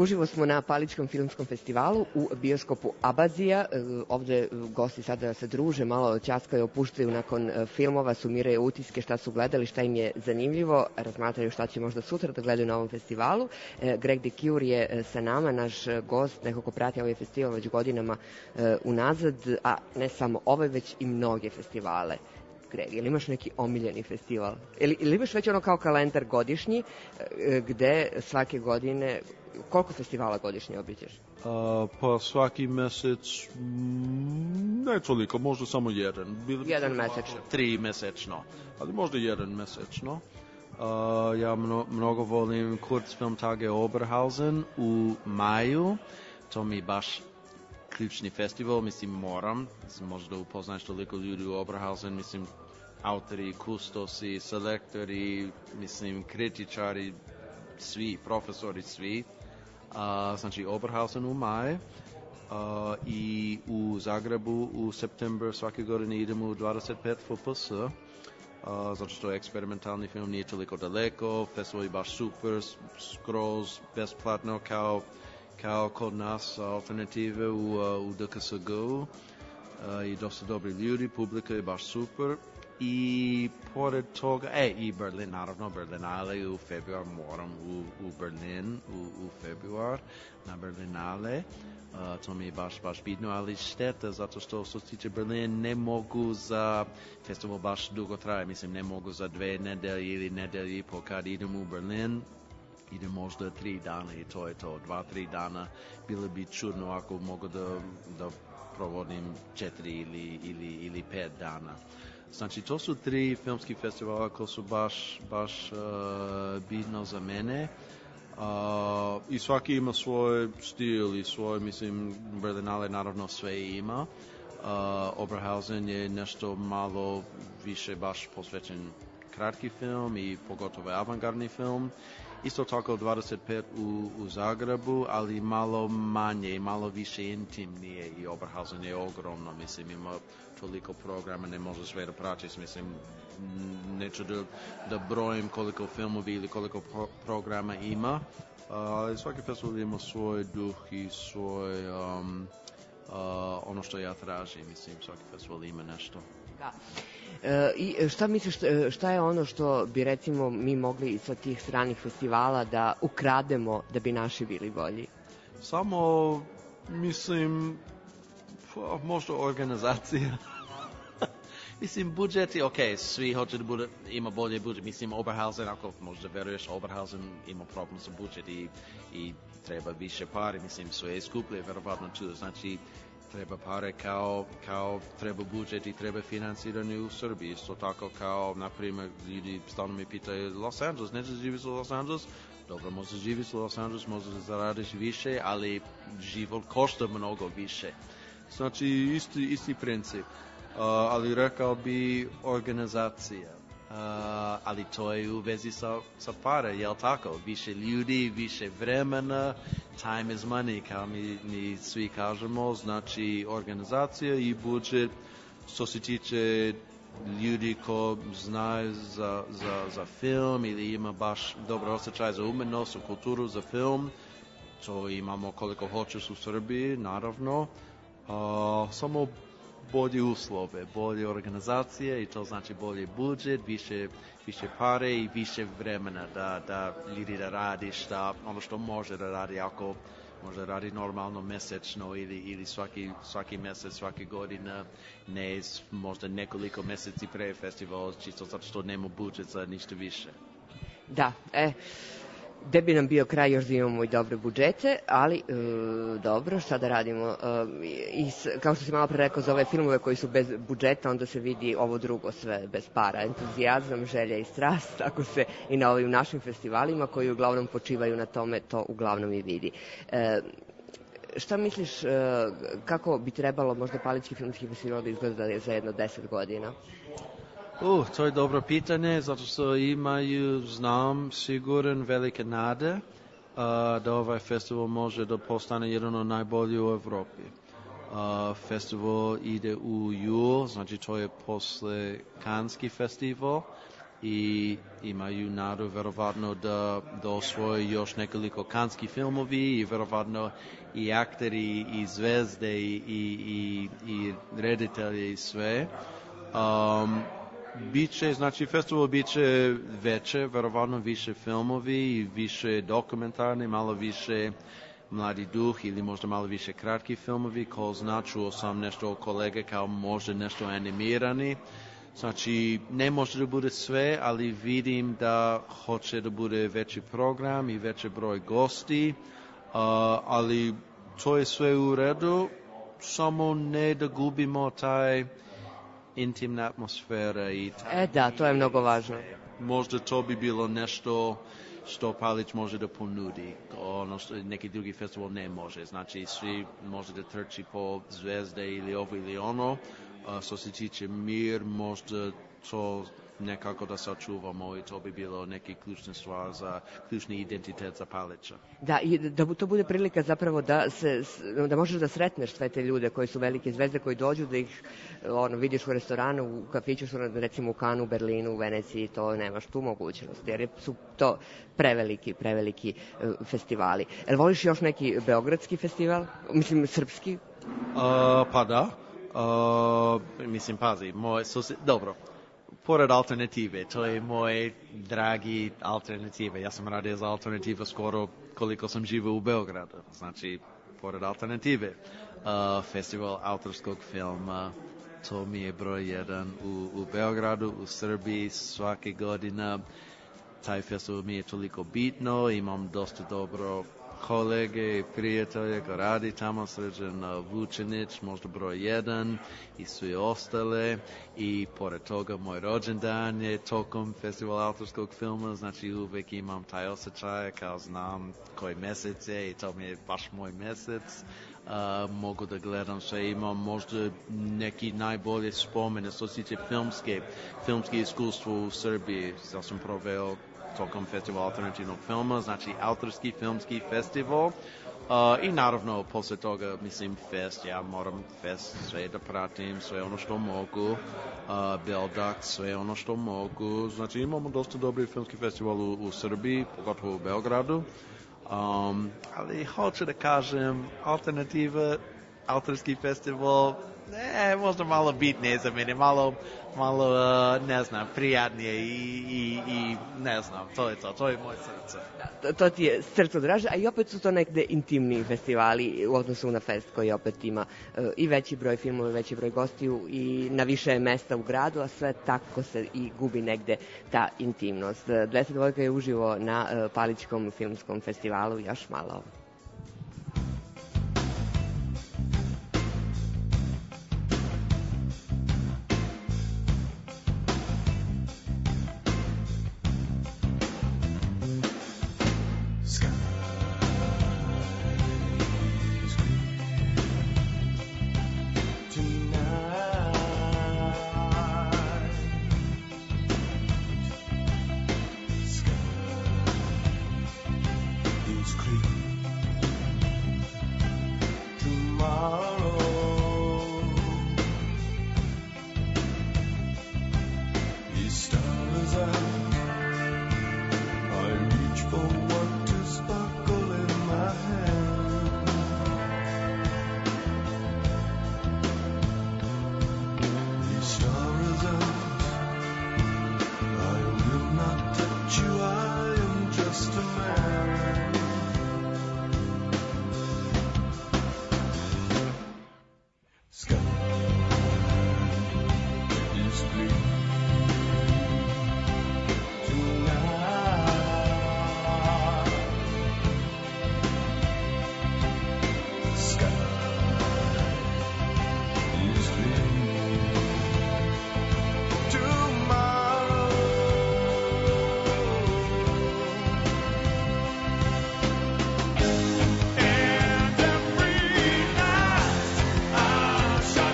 Uživo smo na Paličkom filmskom festivalu u bioskopu Abazija. Ovde gosti sada se druže, malo ćaskaju, opuštaju nakon filmova, sumiraju utiske, šta su gledali, šta im je zanimljivo, razmatraju šta će možda sutra da gledaju na ovom festivalu. Greg DeCure je sa nama, naš gost, neko ko prati ovaj festival već godinama unazad, a ne samo ovaj, već i mnoge festivale. Greg, ili imaš neki omiljeni festival? Ili imaš već ono kao kalendar godišnji, gde svake godine, koliko festivala godišnje obiđeš? Pa svaki mesec, ne toliko, možda samo jedan. Jedan mesečno. 3 mesečno, ali možda jedan mesečno. Ja mnogo volim Kurzfilmtage Oberhausen u maju, to mi baš ključni festival, mislim moram, možda upoznaš toliko ljudi u Oberhausen, mislim autori, kustosi, selektori, mislim kritičari, svi, profesori, svi. Znači Oberhausen u maju i u Zagrebu u september svake godine idemo u 25 FPS, zato što eksperimentalni film nije toliko daleko, festival je baš super, skroz besplatno kao kod nas alternative u DKSG-u i dosta dobri ljudi, publika je baš super i pored toga, i Berlin, naravno Berlinale u februar, moram u Berlin u februar na Berlinale, to mi je baš bitno, ali šteta zato što se tiče Berlin ne mogu za festival baš dugo traje, mislim ne mogu za 2 nedelje ili nedelje i po kad idem u Berlin, idem možda 3 dana i to je to, 2-3 dana, bilo bi čudno ako mogu da provodim 4 ili 5 dana. Znači, to su 3 filmski festivala koji su baš bitno za mene. I svaki ima svoj stil i svoj, mislim, Berlinale naravno sve ima. Oberhausen je nešto malo više baš posvećen kratki film i pogotovo avangardni film. Isto tako 25 u Zagrebu, ali malo manje i malo više intimnije i Oberhausen je ogromno, mislim ima toliko programa, ne može sve da pratiš, mislim neću da brojim koliko filmovi ili koliko programa ima, ali svaki festival ima svoj duh i svoj ono što ja tražim, mislim svaki festival ima nešto. Da. I šta misliš, šta je ono što bi recimo mi mogli sa tih stranih festivala da ukrademo da bi naši bili bolji? Samo, mislim, možda organizacija. Mislim, budžeti, svi hoće da ima bolje budžet. Mislim, Oberhausen, ako možda veruješ, Oberhausen ima problem sa budžet i treba više pare. Mislim, sve je skuplje, verovatno tu. Znači, treba pare kao treba budžet i treba financiranje u Srbiji. Isto tako kao, na primjer, ljudi stalno mi pitaju Los Angeles, neće živjeti u Los Angeles? Dobro, možda živjeti u Los Angeles, možda zaradiš više, ali život košta mnogo više. Znači, isti princip. Ali rekao bi organizacija. Ali to je u vezi sa para, jel tako? Više ljudi, više vremena, time is money, kao mi svi kažemo, znači organizacija i budžet, što se tiče ljudi ko znaju za film ili ima baš dobro osjećaj za umetnost, kulturu, za film, to imamo koliko hoćeš u Srbiji, naravno, samo bolje uslove, bolje organizacije i to znači bolje budžet, više pare i više vremena da ljudi da radi ono što može da radi, ako može radi normalno mesečno ili svaki mesec, svake godine, ne možda nekoliko meseci pre festivala, čisto zato što nema budžet za ništa više. Da, gde bi nam bio kraj još da imamo i dobre budžete, ali dobro, šta da radimo? Kao što si malo pre rekao, za ove filmove koji su bez budžeta, onda se vidi ovo drugo sve bez para. Entuzijazam, želja i strast, tako se i na ovim našim festivalima koji uglavnom počivaju na tome, to uglavnom i vidi. Šta misliš, kako bi trebalo možda Palički filmski festival da izgleda za jedno 10 godina? To je dobro pitanje, zato što imaju, znam, siguran velike nade da ovaj festival može da postane jedan od najboljih u Evropi. Festival ide u jul, znači to je posle Kanski festival i imaju nadu verovatno da osvoje još nekoliko kanskih filmovi i verovatno i akteri i zvezde i reditelji i sve. Biće, znači festival biće veće, verovatno više filmovi, više dokumentarni, malo više Mladi duh ili možda malo više kratki filmovi, ko čuo sam nešto od kolege kao možda nešto animirani. Znači, ne može da bude sve, ali vidim da hoće da bude veći program i veći broj gosti, ali to je sve u redu, samo ne da gubimo taj intimna atmosfera i Da, to je mnogo važno. Možda to bi bilo nešto što Palić može da ponudi, ono što neki drugi festival ne može. Znači, svi može da trči po zvezde ili ovo ili ono. Što se tiče mir, možda to nekako da sačuvamo i to bi bilo neki ključna stvar za ključni identitet za Palića. Da, i da to bude prilika zapravo da možeš da sretneš sve te ljude koji su velike zvezde, koji dođu, da ih vidiš u restoranu, u kafiću, recimo u Kanu, u Berlinu, u Veneciji, to nemaš tu mogućnost, jer su to preveliki festivali. Jel voliš još neki beogradski festival? Mislim, srpski? Pa da. Mislim, pazi, dobro. Pored alternative, to je moj dragi alternative. Ja sam radio za alternativu skoro koliko sam živio u Beogradu. Znači, pored alternative. Festival autorskog filma, to mi je broj 1 u Beogradu, u Srbiji svake godine. Taj festival mi je toliko bitno, imam dosta dobro kolege i prijatelje koji radi tamo, Srđan Vučinić, možda broj 1 i svi ostale. I pored toga moj rođendan je tokom festivala autorskog filma, znači uvek imam taj osjećaj kao znam koji mesec je i to mi je baš moj mesec. Mogu da gledam sve, imam možda neki najbolje spomene što se tiče filmske iskustvo u Srbiji. Ja sam proveo tokom festivala alternativnog filma, znači autorski filmski festival. I naravno, posle toga, mislim, ja moram sve da pratim, sve ono što mogu, Beldak, sve ono što mogu. Znači, imamo dosta dobri filmski festival u Srbiji, pogotovo u Beogradu. Ali hoću da kažem, alternativa, autorski festival, možda malo bitnije za mene, malo ne znam, prijatnije i ne znam, to je moje srce. To ti je srcu draže, a i opet su to negde intimniji festivali u odnosu na fest koji opet ima i veći broj filmova, veći broj gostiju i na više mesta u gradu, a sve tako se i gubi negde ta intimnost. 202 je uživo na Palićkom filmskom festivalu, još malo. Shine.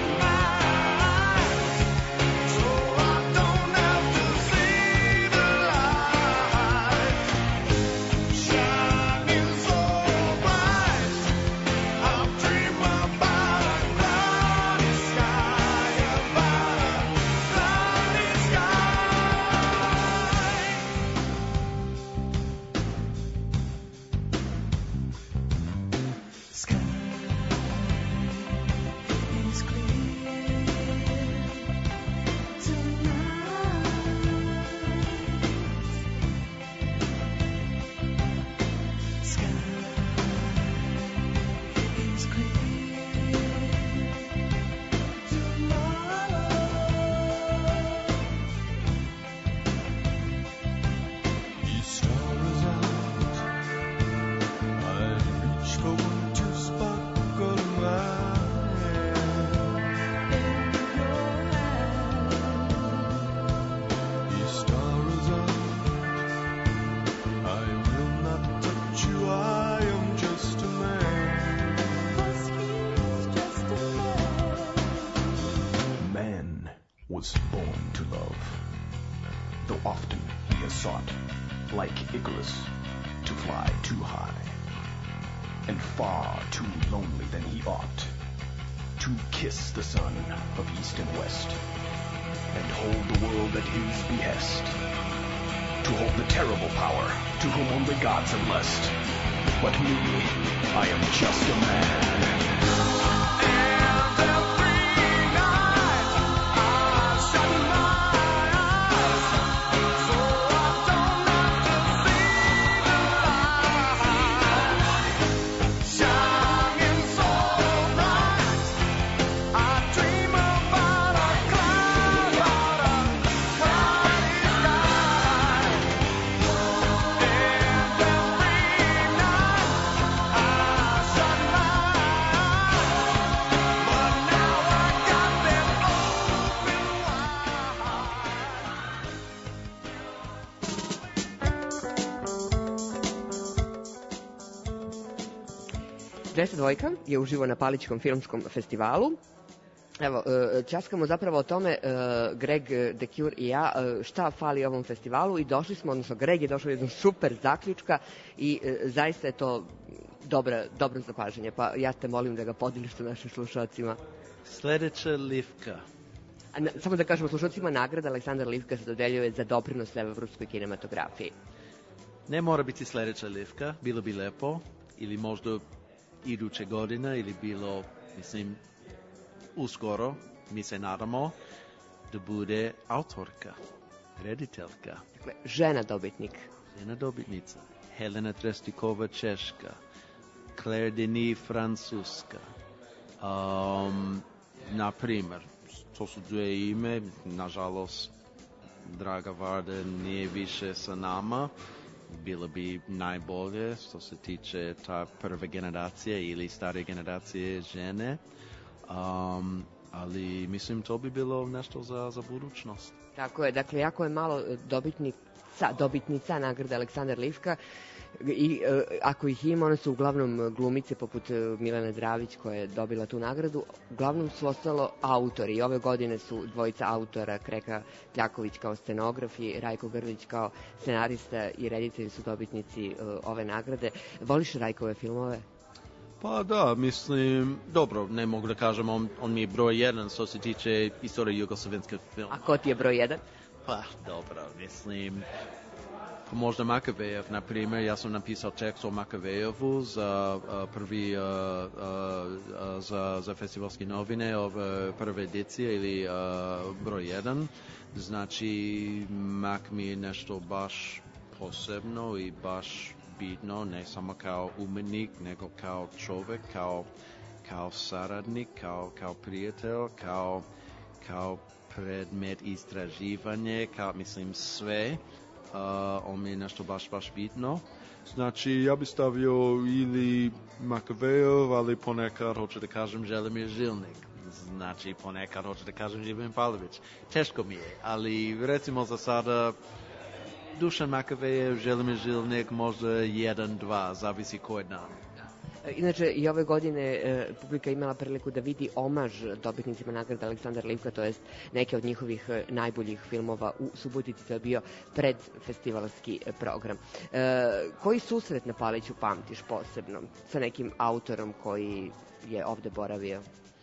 was born to love, though often he has sought, like Icarus, to fly too high, and far too lonely than he ought, to kiss the sun of east and west, and hold the world at his behest, to hold the terrible power to whom only gods are blessed. But me, I am just a man. Džesa dvojka je uživo na Palićkom filmskom festivalu. Evo, ćaskamo zapravo o tome, Greg, The Cure i ja, šta fali ovom festivalu i došli smo, odnosno Greg je došao jednu super zaključka i zaista je to dobro zapažanje, pa ja te molim da ga podeliš sa našim slušalcima. Sledeća Livka. Samo da kažemo slušalcima, nagrada Aleksandar Livka se dodeljuje za doprinos evropskoj kinematografiji. Ne mora biti sledeća Livka, bilo bi lepo, ili možda iduće godine, ili bilo, mislim, uskoro, mi se nadamo, da bude autorka, rediteljka. Dakle, žena dobitnik. Žena dobitnica. Helena Trestikova, Češka. Claire Denis, Francuska. Na primer, to su dve ime, nažalost, Draga Varda nije više sa nama, bilo bi najbolje što se tiče ta prve generacije ili stare generacije žene, ali mislim to bi bilo nešto za budućnost. Tako je, dakle jako je malo dobitnica nagrade Aleksandar Livka i ako ih ima, one su uglavnom glumice poput Milene Dravić koja je dobila tu nagradu, uglavnom su ostalo autori i ove godine su dvojica autora, Kreka Kljaković kao scenograf i Rajko Grlić kao scenarista i reditelji su dobitnici ove nagrade. Voliš Rajkove filmove? Pa da, mislim, dobro, ne mogu da kažem, on mi je broj 1 što se tiče istorije jugoslovenskog filma. A ko ti je broj 1? Pa, dobro, mislim, možda Makavejev, na primjer, ja sam napisao tekst o Makavejevu za prvi, za festivalske novine, ove prve edicije ili broj 1. Znači, Mak mi je nešto baš posebno i baš bitno, ne samo kao umetnik, nego kao čovjek, kao saradnik, kao prijatelj, kao predmet istraživanje, kao, mislim, sve. On mi je nešto baš bitno. Znači, ja bi stavio ili Makavejev, ali ponekad hoću da kažem Želimir Žilnik. Znači, ponekad hoću da kažem Živin Pavlović. Teško mi je, ali recimo za sada Dušan Makavejev, Želimir Žilnik, možda 1-2, zavisi koji dan. Inače, i ove godine publika imala priliku da vidi omaž dobitnicima nagrada Aleksandar Livka, to jest neke od njihovih najboljih filmova u Subotici, to je bio predfestivalski program. Koji susret na Paliću pamtiš posebno sa nekim autorom koji je ovde boravio?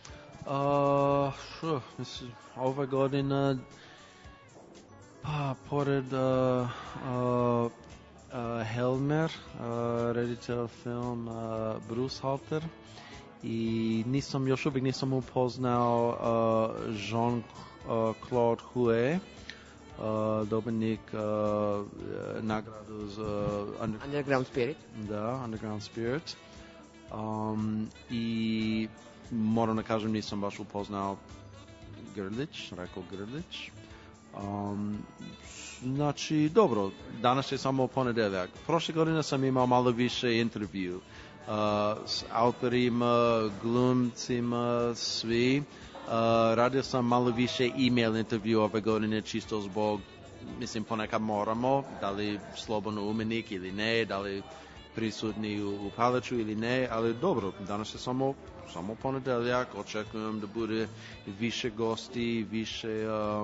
Mislim, ove godine, pa, pored Helmer, reditelj film Bruce Halter, i još uvijek nisam upoznao Jean-Claude Huet, dobitnik nagradu za Underground Spirit. Da, Underground Spirit. I moram da kažem, nisam baš upoznao Rajko Grlić. Znači, dobro, danas je samo ponedeljak. Prošle godine sam imao malo više intervju s autorima, glumcima, svi. Radio sam malo više e-mail intervju ove godine, čisto zbog, mislim, ponekad moramo, da li slobodno umetnik ili ne, da li prisutni u Paliću ili ne, ali dobro, danas je samo ponedeljak, očekujem da bude više gosti, više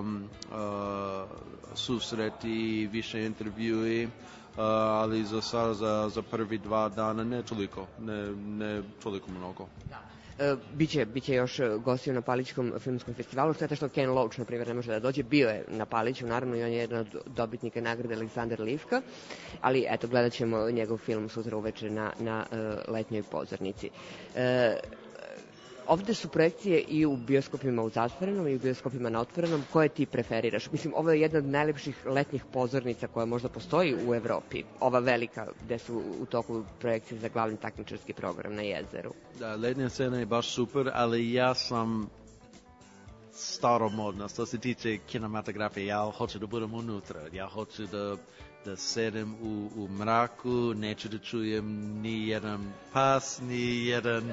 susreti, više intervjui, ali za sada, za prvi 2 dana ne toliko mnogo. Biće još gostio na Palićkom filmskom festivalu, sve što Ken Loach, na primjer, ne može da dođe, bio je na Paliću, naravno, i on je jedan od dobitnika nagrade Aleksandar Livka, ali eto, gledat ćemo njegov film sutra uveče na letnjoj pozornici. Ovde su projekcije i u bioskopima u zatvorenom i u bioskopima na otvorenom. Koje ti preferiraš? Mislim, ovo je jedna od najlepših letnjih pozornica koja možda postoji u Evropi. Ova velika, gde su u toku projekcije za glavni takmičarski program na jezeru. Da, letnja scena je baš super, ali ja sam staromodna. Što se tiče kinematografije, ja hoću da budem unutra. Ja hoću da sedem u mraku, neću da čujem ni jedan pas, ni jedan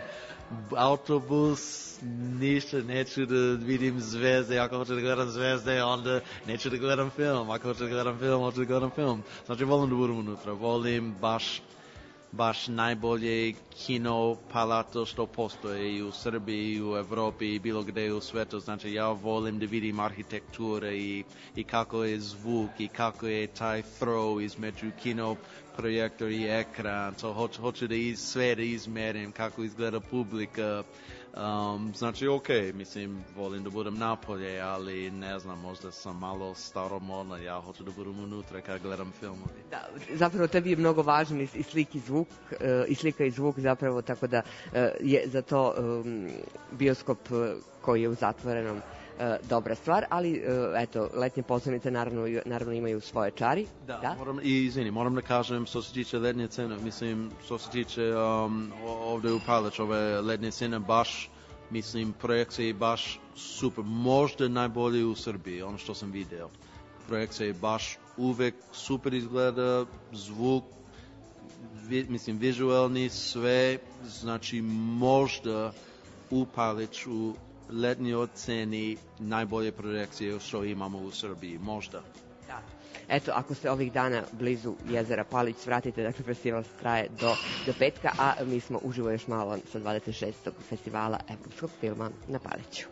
autobus, ništa, neću da vidim zvezde. Ako hoću da gledam zvezde, onda neću da gledam film. Ako hoću da gledam film, hoću da gledam film. Znači, volim da budem unutra. Volim baš najbolje kino palato što postoje i u Srbiji, i u Evropi, i bilo gde u svetu. Znači, ja volim da vidim arhitekture i kako je zvuk i kako je taj throw između kino projektor i ekran. So, hoću da sve da izmerim kako izgleda publika. Znači, mislim, volim da budem napolje, ali ne znam, možda sam malo staromodna, ja hoću da budem unutra kad gledam filmovi. Da, zapravo tebi je mnogo važan i slika i zvuk zapravo, tako da je za to bioskop koji je u zatvorenom dobra stvar, ali eto, letnje pozornice naravno imaju svoje čari. Da? Moram da kažem, što se tiče letnje scene, mislim, što se tiče ovde u Palić, ove letnje scene, baš, mislim, projekcije baš super, možda najbolje u Srbiji, ono što sam video. Projekcije baš uvek super izgleda, zvuk, mislim, vizualni, sve, znači, možda u Paliću letnje oceni najbolje projekcije što imamo u Srbiji, možda. Da. Eto, ako ste ovih dana blizu jezera Palić, svratite, dakle, festival traje do petka, a mi smo uživo još malo sa 26. festivala evropskog filma na Paliću.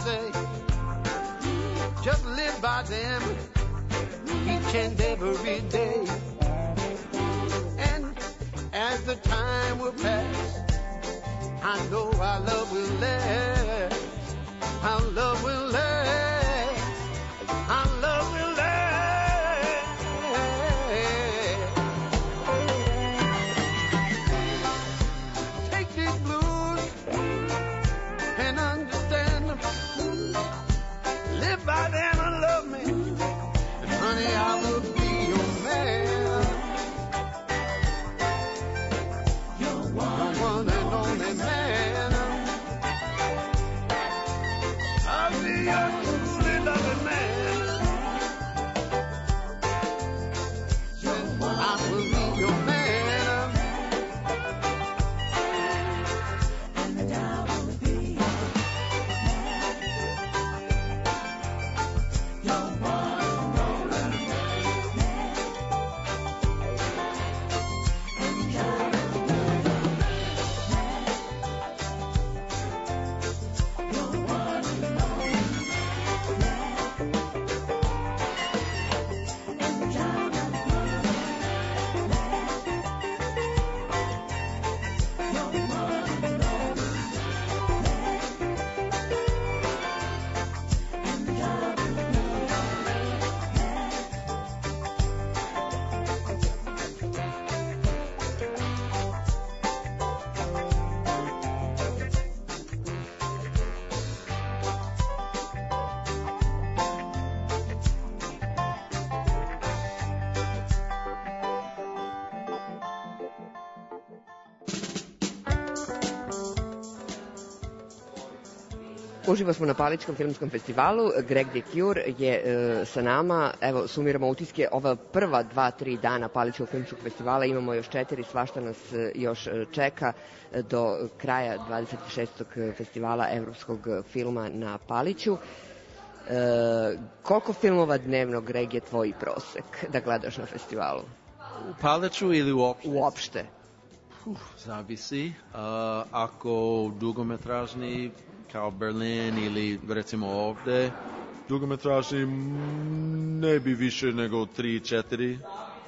say. Just live by them each and every day. And as the time will pass, I know our love will last. Our love will last. Our love will last. Take these blues and understand them. Live by them and love me. And honey, I will be your man. Your one and only man. I'll be your truly loving man. I will be your man. And I will be your one and only man. And I will be your one and only man. And I will be your one and only Uživo smo na Paličkom filmskom festivalu. Greg DeCure je sa nama. Evo, sumiramo utiske ova prva 2-3 dana Paličkog filmskog festivala. Imamo još 4, svašta nas još čeka do kraja 26. festivala evropskog filma na Paliću. Koliko filmova dnevno, Greg, je tvoj prosek da gledaš na festivalu? U Paliću ili uopšte? Uopšte. Zavisi. Ako dugometražni kao Berlin ili recimo ovde, dugometražni ne bi više nego 3-4.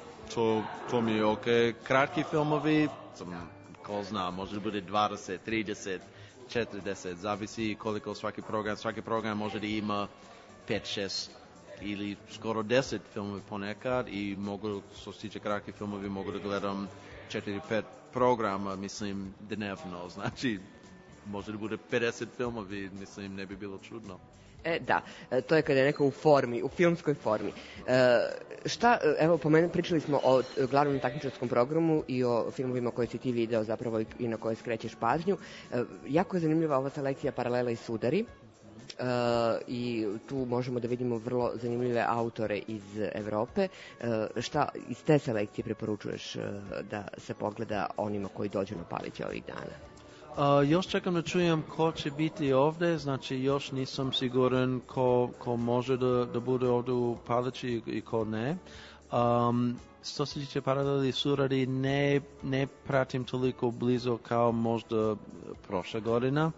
To mi je okej. Kratki filmovi, ko zna, može bude 20, 30, 40, zavisi koliko svaki program može da ima 5-6 ili skoro 10 filmovi ponekad i mogu, što se tiče kratki filmovi, mogu da gledam 4-5 programa, mislim, dnevno, znači može da bude 50 filmovi, mislim, ne bi bilo čudno. Da, to je kada je neko u formi, u filmskoj formi. Evo, pričali smo o glavnom takmičarskom programu i o filmovima koje si ti video zapravo i na koje skrećeš pažnju. Jako je zanimljiva ova selekcija Paralela i Sudari. I tu možemo da vidimo vrlo zanimljive autore iz Evrope. Šta iz te selekcije preporučuješ da se pogleda onima koji dođu na Palić ovih dana? Još čekam da čujem ko će biti ovde, znači još nisam siguran ko može da bude ovde u Palići i ko ne. Što se tiče Paralela i Sudari, ne pratim toliko blizu kao možda prošla godina.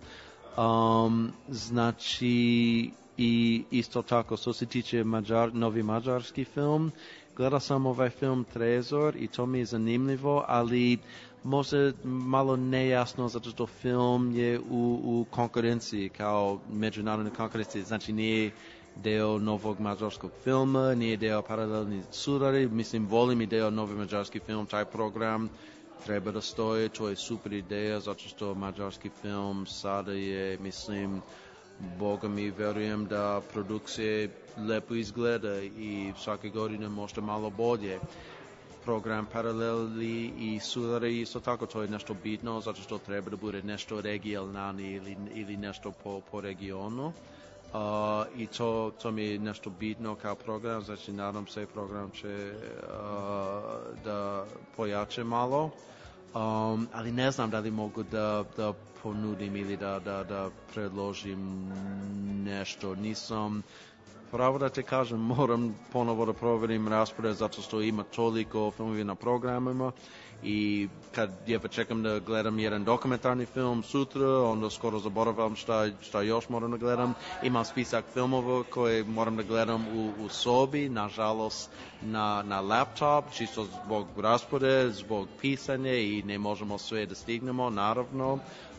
Znači i isto tako što se tiče novi mađarski film, gledao sam ovaj film Trezor i to mi je zanimljivo, ali možda malo nejasno zato što film je u konkurenciji, kao međunarodnoj konkurenciji, znači nije deo novog mađarskog filma, nije deo Paralelni Sudari, mislim volim i deo novi mađarski film, taj program treba da stoje, to je super ideja, zato što mađarski film sada je, mislim, Boga mi verujem da produkcije lepo izgleda i svake godine možda malo bolje. Program Paraleli i Sudari isto tako, to je nešto bitno, zato što treba da bude nešto regionalno ili nešto po regionu. I to mi je nešto bitno kao program, znači nadam se program će da pojače malo, ali ne znam da li mogu da ponudim ili da predložim nešto. Nisam pravo da te kažem, moram ponovo da proverim raspored zato što ima toliko filmovi na programima i kad jedva čekam da gledam jedan dokumentarni film sutra, onda skoro zaboravim šta još moram da gledam. Imam spisak filmova koje moram da gledam u sobi, nažalost na laptop, čisto zbog rasporeda, zbog pisanja i ne možemo sve da stignemo, naravno.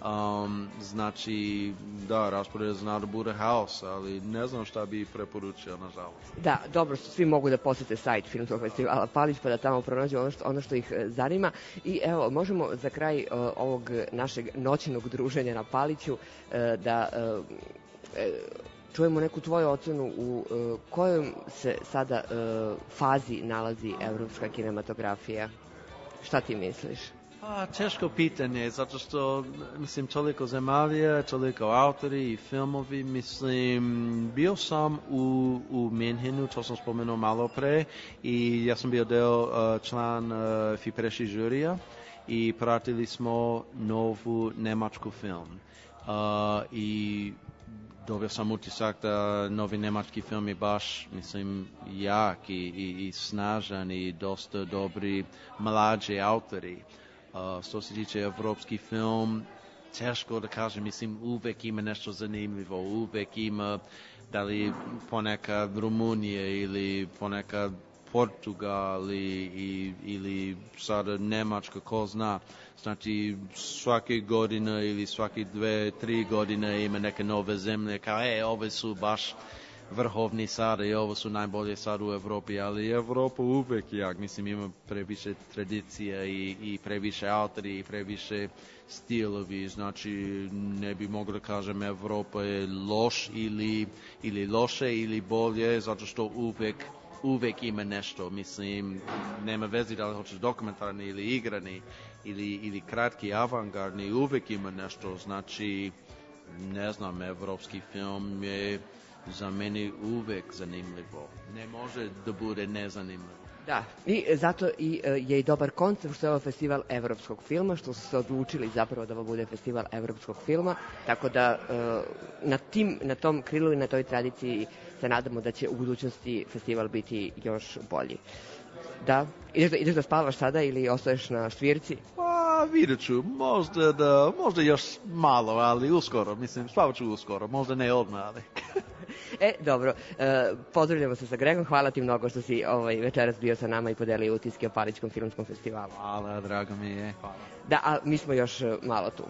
Znači, da, raspored zna da bude haos, ali ne znam šta bi preporučio, nažalost. Da, dobro, svi mogu da posete sajt Filmskog festivala Palić pa da tamo pronađu ono što ih zanima. I evo, možemo za kraj ovog našeg noćnog druženja na Paliću da čujemo neku tvoju ocenu u kojoj se sada fazi nalazi evropska kinematografija. Šta ti misliš? Teško pitanje, zato što, mislim, toliko zemalja, toliko autori i filmovi, mislim, bio sam u Minhenu, to sam spomenuo malo pre, i ja sam bio član FIPREŠI žurija i pratili smo novu nemačku film. I dobio sam utisak da novi nemački film je baš, mislim, jak i snažan i dosta dobri mlađi autori. Što se tiče evropski film, teško da kažem, mislim, uvek ima nešto zanimljivo, uvek ima, da li ponekad Rumunija ili ponekad Portugal ili sada Nemačka, ko zna. Znači, svake godine ili svake 2-3 godine ima neke nove zemlje, kao, ove su baš vrhovni sada i ovo su najbolje sad u Evropi, ali Evropa uvek jak, mislim, ima previše tradicija i previše autori i previše stilovi, znači ne bi mogao da kažem Evropa je loš ili loše ili bolje, zato što uvek ima nešto, mislim, nema veze da li hoćeš dokumentarni ili igrani ili kratki avangardni, uvek ima nešto, znači, ne znam, evropski film je za mene uvek zanimljivo. Ne može da bude nezanimljivo. Da, i zato je i dobar koncept što je ovo festival evropskog filma, što su se odlučili zapravo da ovo bude festival evropskog filma, tako da na tom krilu i na toj tradiciji se nadamo da će u budućnosti festival biti još bolji. Da, ideš da spavaš sada ili ostaješ na švirci? Vidjet ću, možda još malo, ali uskoro, mislim, spavat ću uskoro, možda ne odmah, ali... Dobro, pozdravljamo se sa Gregom, hvala ti mnogo što si večeras bio sa nama i podelio utiske o Palićkom filmskom festivalu. Hvala, drago mi je, hvala. Da, a mi smo još malo tu.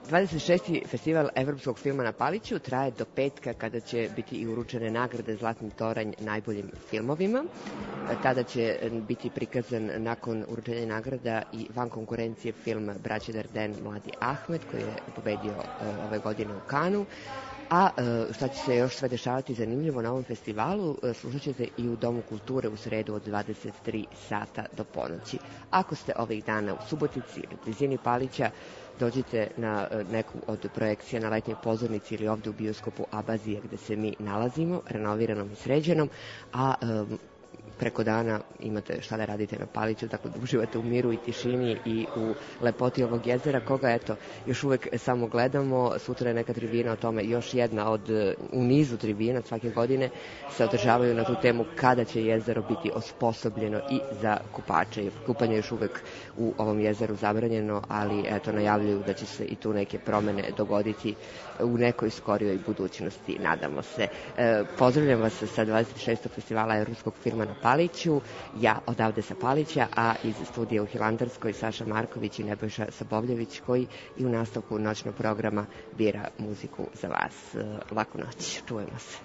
26. festival evropskog filma na Paliću traje do petka kada će biti i uručene nagrade Zlatni toranj najboljim filmovima. Tada će biti prikazan nakon uručenja nagrada i van konkurencije film Braće Darden Mladi Ahmed koji je pobedio ove godine u Kanu. A šta će se još sve dešavati zanimljivo na ovom festivalu, slušat ćete i u Domu kulture u sredu od 23 sata do ponoći. Ako ste ovih dana u Subotici ili blizini Palića, dođite na neku od projekcija na letnjoj pozornici ili ovde u bioskopu Abazija gde se mi nalazimo, renoviranom i sređenom, a preko dana imate šta da radite na Paliću, tako da uživate u miru i tišini i u lepoti ovog jezera, koga eto još uvek samo gledamo. Sutra je neka tribina o tome, još jedna u nizu tribina svake godine se održavaju na tu temu kada će jezero biti osposobljeno i za kupače, jer kupanje je još uvek u ovom jezeru zabranjeno, ali eto najavljuju da će se i tu neke promene dogoditi u nekoj skorijoj budućnosti, nadamo se. Pozdravljam vas sa 26. festivala Evropskog filma na Paliću, ja odavde sa Palića, a iz studija u Hilandarskoj Saša Marković i Nebojša Sabovljević koji i u nastavku noćnog programa bira muziku za vas. Laku noć, čujemo se.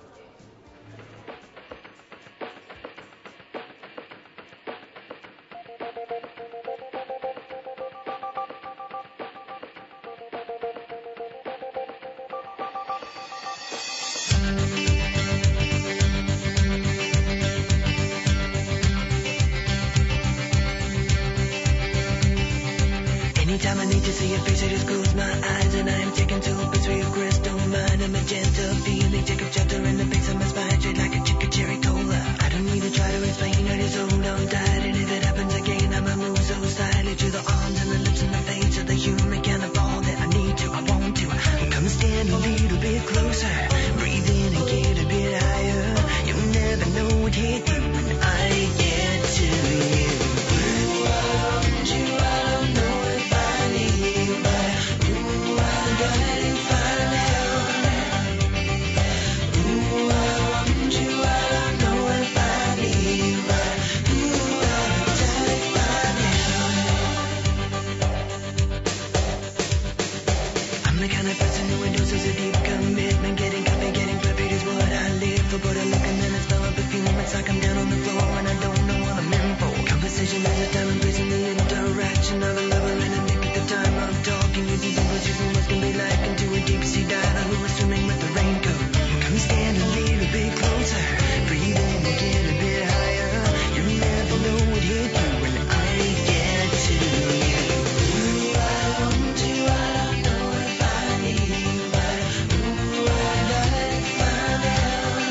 Anytime I need to see your face, I just close my eyes and I am taken to a place where your crystal mind, a magenta feeling, take up shelter in the base of my spine, straight like a chicken cherry cola. I don't need to try to explain, I just hold on tight, and if it happens again, I'ma move so silently to the arms and the lips and the face of the human kind of all that I need to, I want to. Come stand a little bit closer, breathe in and get a bit higher. You never know what hit you when I get to you. But I look and then I smell a perfume. It's like I'm down on the floor and I don't know what I'm in for. Conversation is a time and place in the interaction of a lover and a nick at the time of talking. You these English and what can be like into a deep sea diver who is swimming with the raincoat. Come stand a little bit closer, breathe in and get a bit higher. You never know what hit you when I get to you. Ooh, I want you, I don't know if I need you, but ooh, I'd like to find out.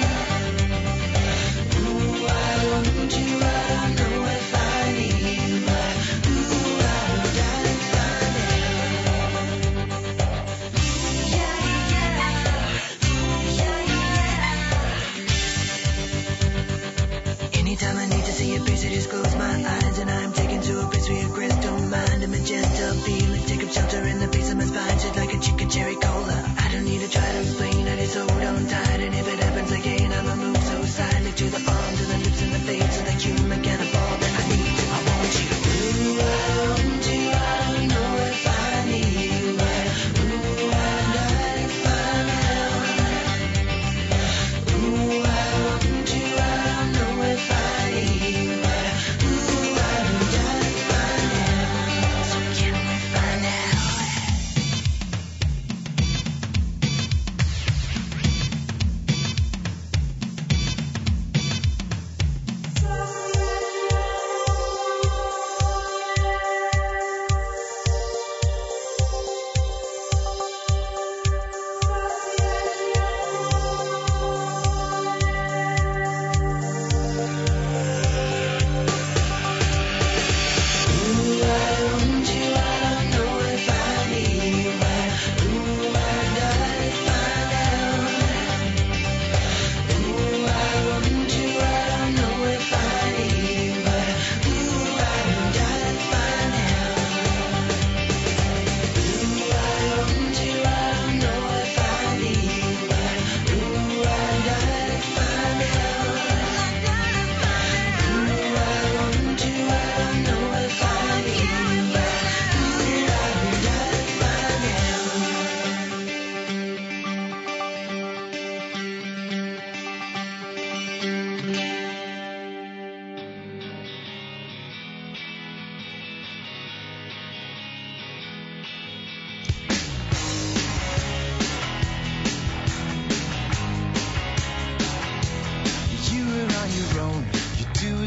Anytime I need to see your face, I just close my eyes and I'm taken to a place where your crystal mind, a magenta feeling, take up shelter in the base of my spine, shaped like a chicken cherry cola. I don't need to try to explain, I just hold on tight, and if it happens again, I'ma move so silently to the arms and the lips and the face of the human kind of all that I need to, I want you. Ooh, I want you, I don't know if I need you, but ooh, I'd like to find out. Ooh, I want you, I don't know if I need you, but ooh, I'd like to find out. So can we find out?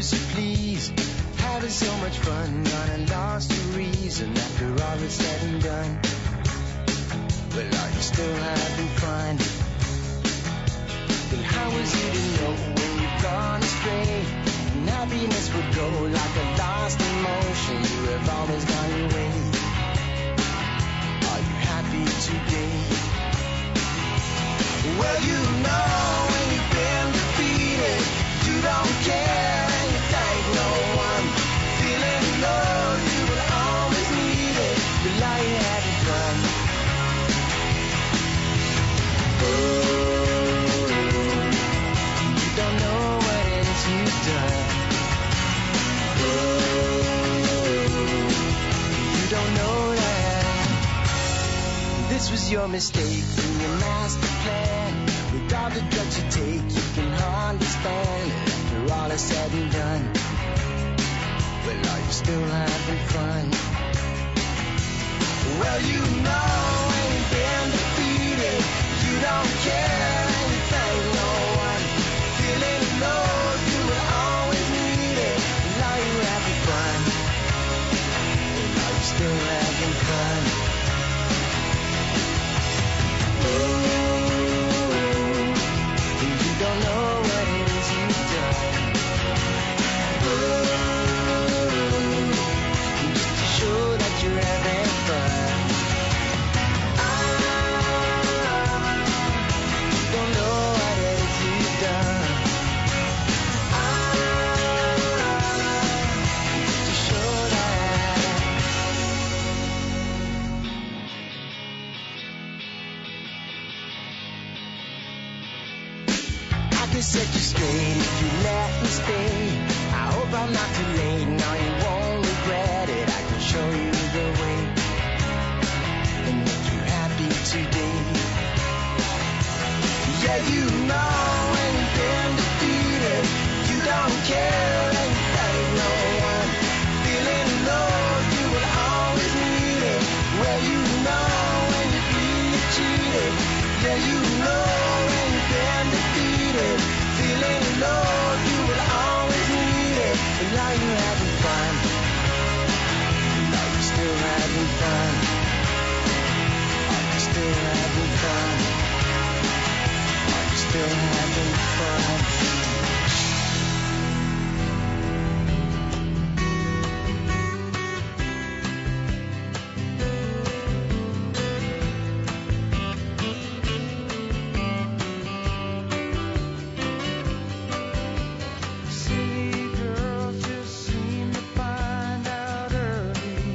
as you please. Having so much fun, but I lost your reason after all is said and done. Well, are you still having fun? Well, how is it to know when you've gone astray? And happiness would go like a lost emotion. You have always gone your way. Are you happy today? Well, you know when you've been defeated, you don't care and you thank no one. Feeling low, you will always need it. But are you having fun? You don't know what it is you've done. You don't know that this was your mistake in your master plan. With all the drugs you take, you can hardly stand it. After all is said and done, well, are you still having fun? Well, you know when you've been defeated, you don't care and you thank no one. Feeling low, you will always need it. Well, are you having fun? Well, are you still having fun? You don't know what it is you've done. Just to show that you're having fun. You don't know what it is you've done. Just to show that. I can set you straight if you let me stay. I hope I'm not too late, no, you won't regret it. I can show you the way and make you happy today. Yeah, you know when you've been defeated, you don't care and you thank no one. Feeling low, you will always need it. Well, you know when you've been cheated. Yeah, you know when you've been defeated. Feeling low, you will always need it. And now you're having fun. Are you still having fun? Are you still having fun? Are you still having fun? Silly girls just seem to find out early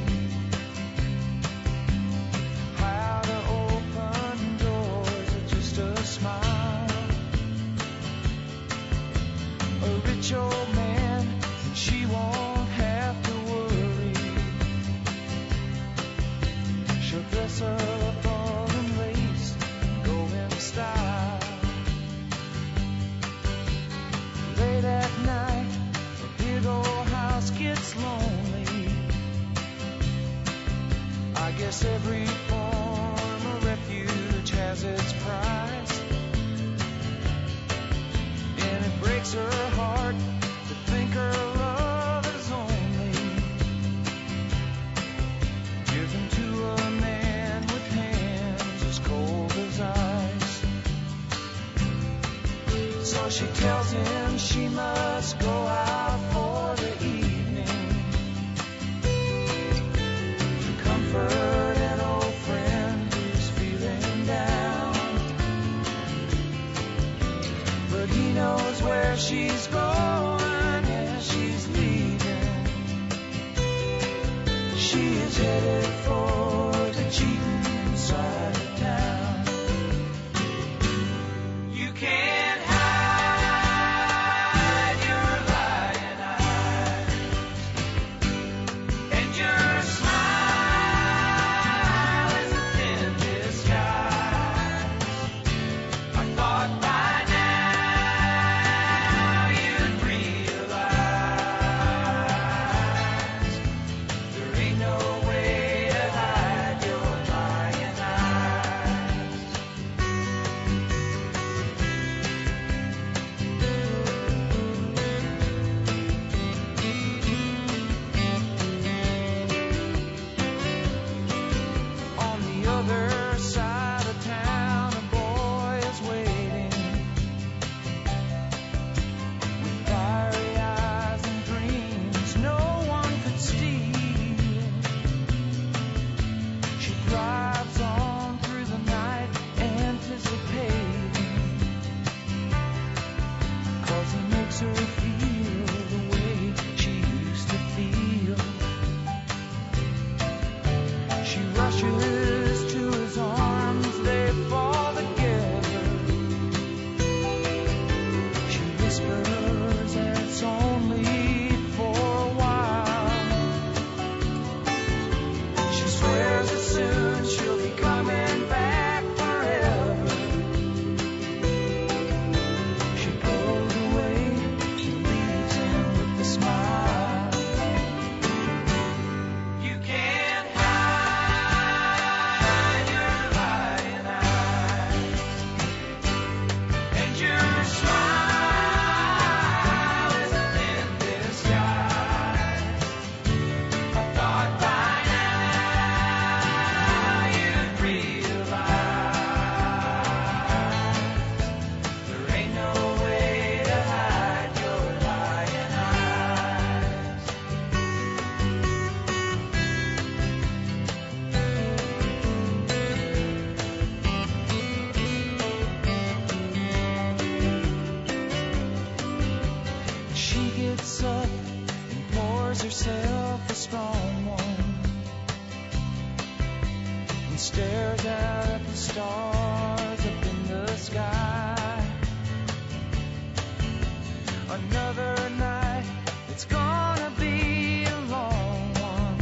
how to open doors with just a smile. A rich old man, and she won't have to worry. She'll dress up all in lace and go in style. Late at night, the big old house gets lonely. I guess every form of refuge has its price. And it breaks her heart to think her love is only given to a man with hands as cold as ice. So she tells him she must go out for the evening to comfort an old friend who's feeling down. But he knows where she's going, yeah, she's leaving. She is headed for the cheating side of town. You can't hide your lying eyes and your smile is a thin disguise. I thought by now you'd stares out at the stars up in the sky. Another night, it's gonna be a long one.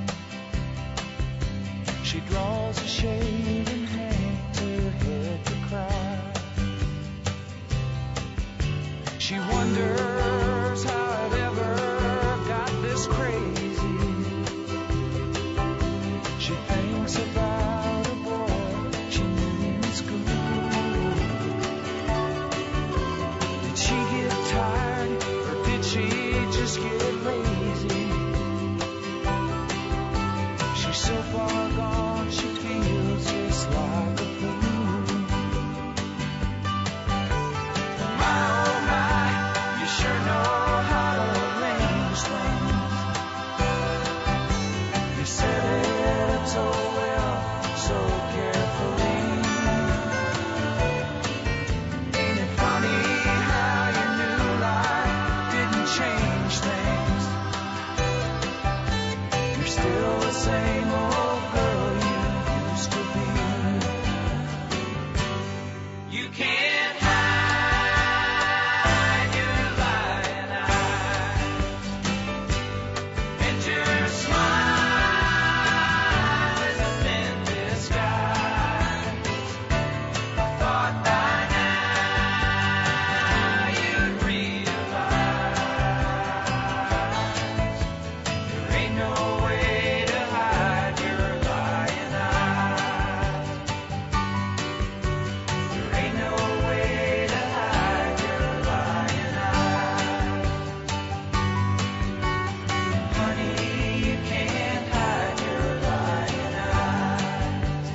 She draws a shade and hangs her head to cry. She wonders how it ever got this crazy. She thinks about a boy she knew in school. Did she get tired or did she just get lazy? She's so far gone she feels just like a fool. My oh my, you sure know how to arrange things. You set it up so well, so carefully. Ain't it funny how your new life didn't change things? You're still the same old girl you used to be. You can't hide your lying eyes, and your smile is a thin disguise. I thought by now you'd realize there ain't no way to hide your lying eyes. There ain't no way to hide your lying eyes. Honey, you can't hide your lying eyes.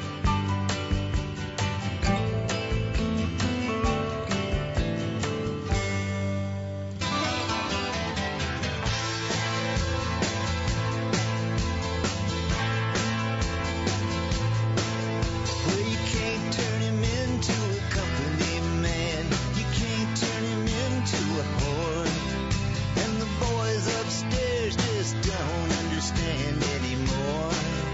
Well, you can't turn him into a company man. You can't turn him into a whore. And the boys upstairs just don't understand anymore.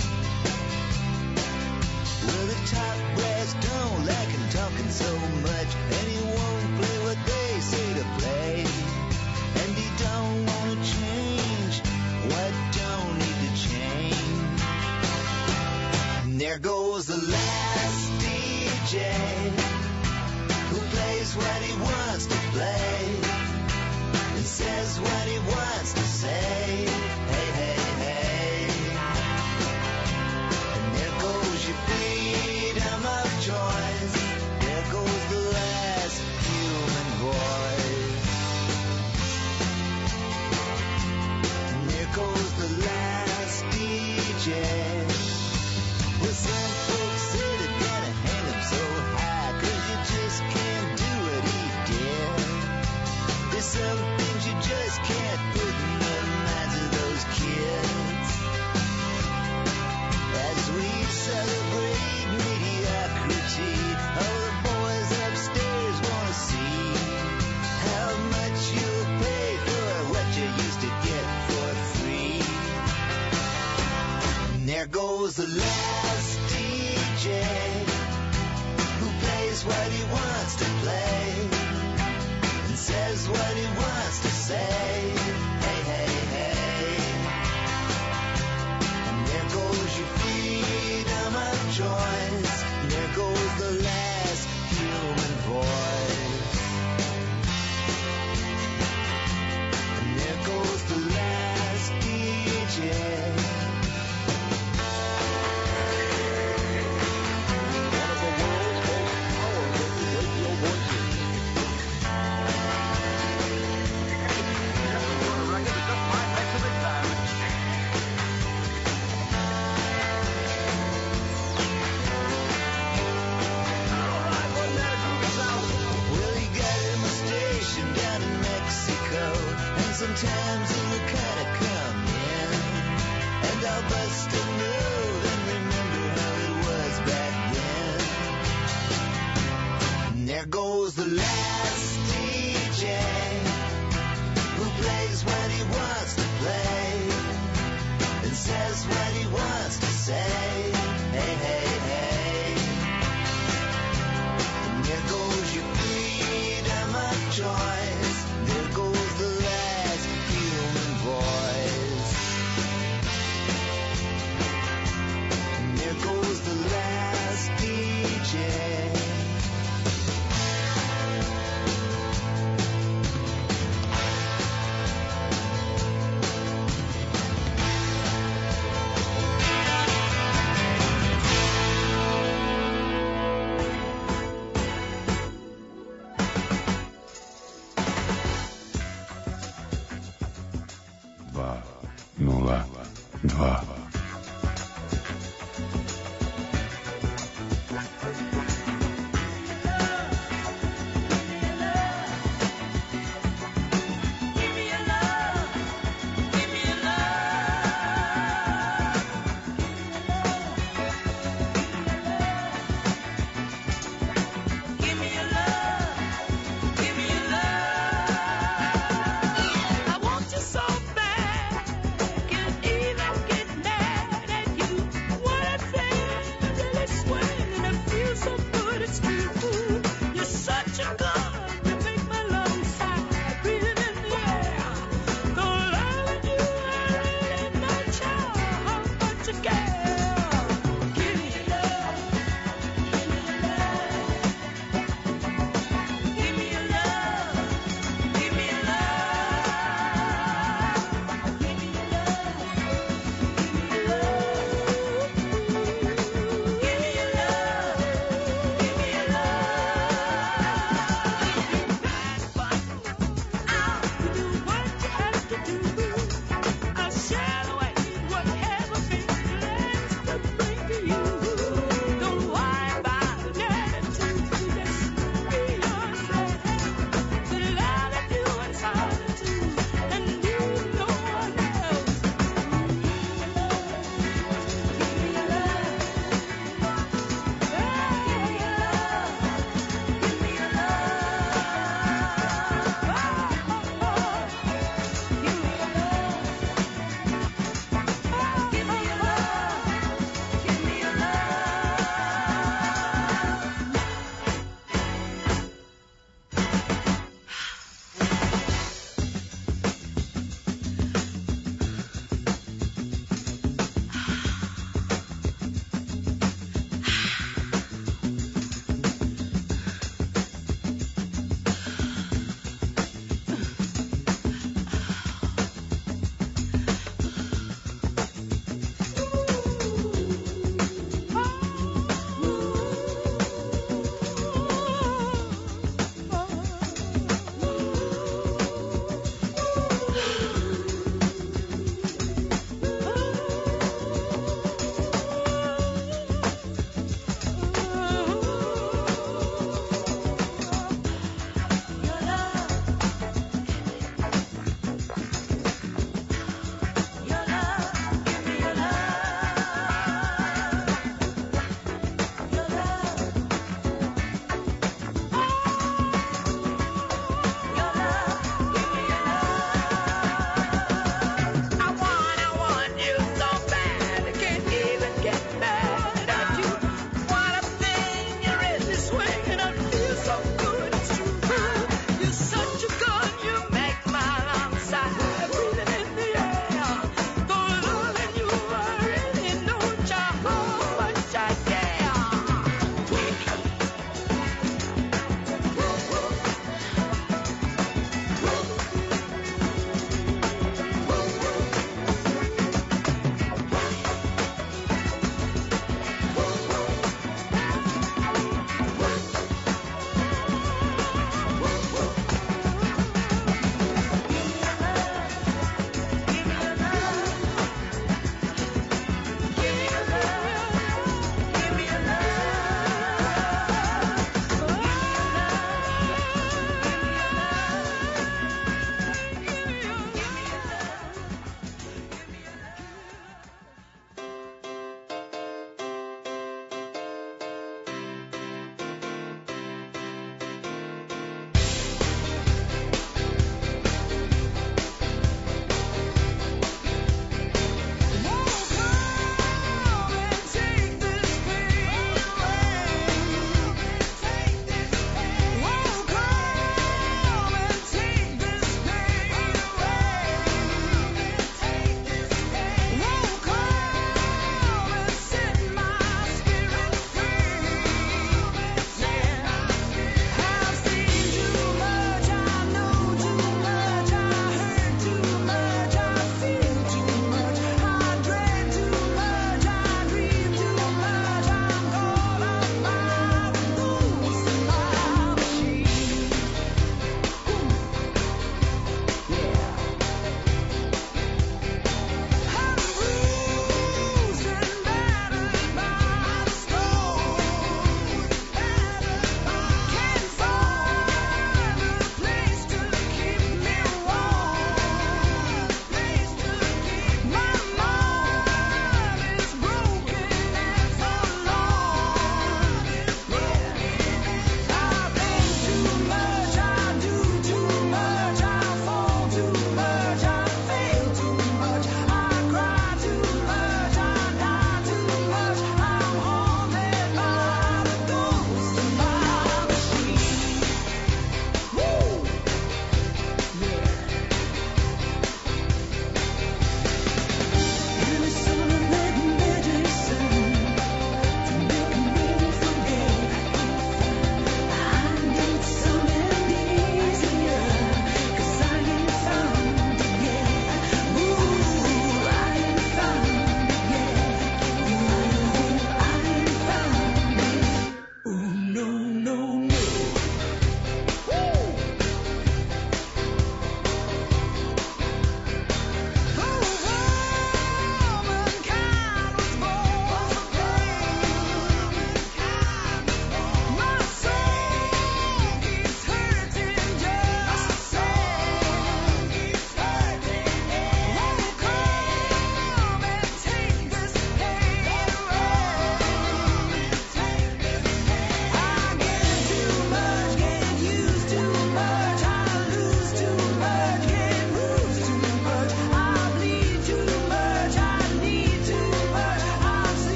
Well, the top brass don't like him talking so much, and he won't play what they say to play. And he don't want to change what don't need to change. And there goes the last DJ who plays what he wants to play and says what he wants to say. Hey, hey, hey. And there goes your freedom of choice. There goes the last human voice. And there goes the last DJ. Well, some folks say they're gonna hang him so high, 'cause you just can't do what he did. There's some things you just can't put in the minds of the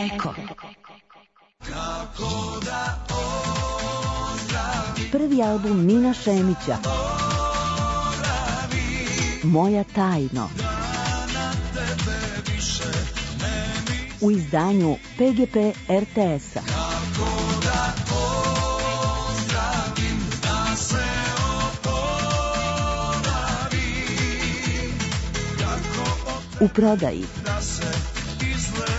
Eko. Kako da ozdravim, Prvi album Nina Šemića Moja tajno u izdanju PGP RTS-a. kako da ozdravim, da se oporavim, kako U prodaji. da se izlečim.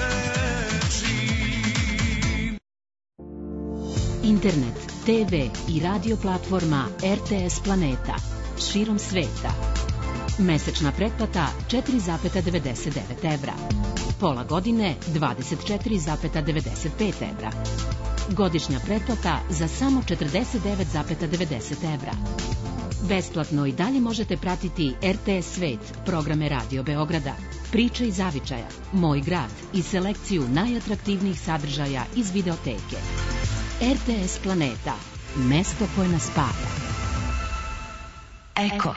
Internet, TV i radio platforma RTS Planeta. Širom sveta. Mesečna pretplata 4,99 evra. Pola godine 24,95 evra. Godišnja pretplata za samo 49,90 evra. Besplatno i dalje možete pratiti RTS Svet, programe Radio Beograda, Priče iz Zavičaja, Moj grad i selekciju najatraktivnijih sadržaja iz videoteke. RTS Planeta, mesto koje nas spaja. Eko.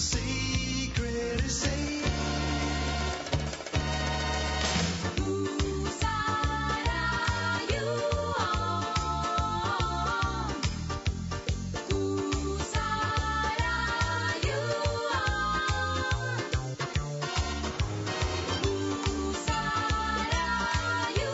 secret is safe. Whose side are you on? Whose side are you on? Whose side are you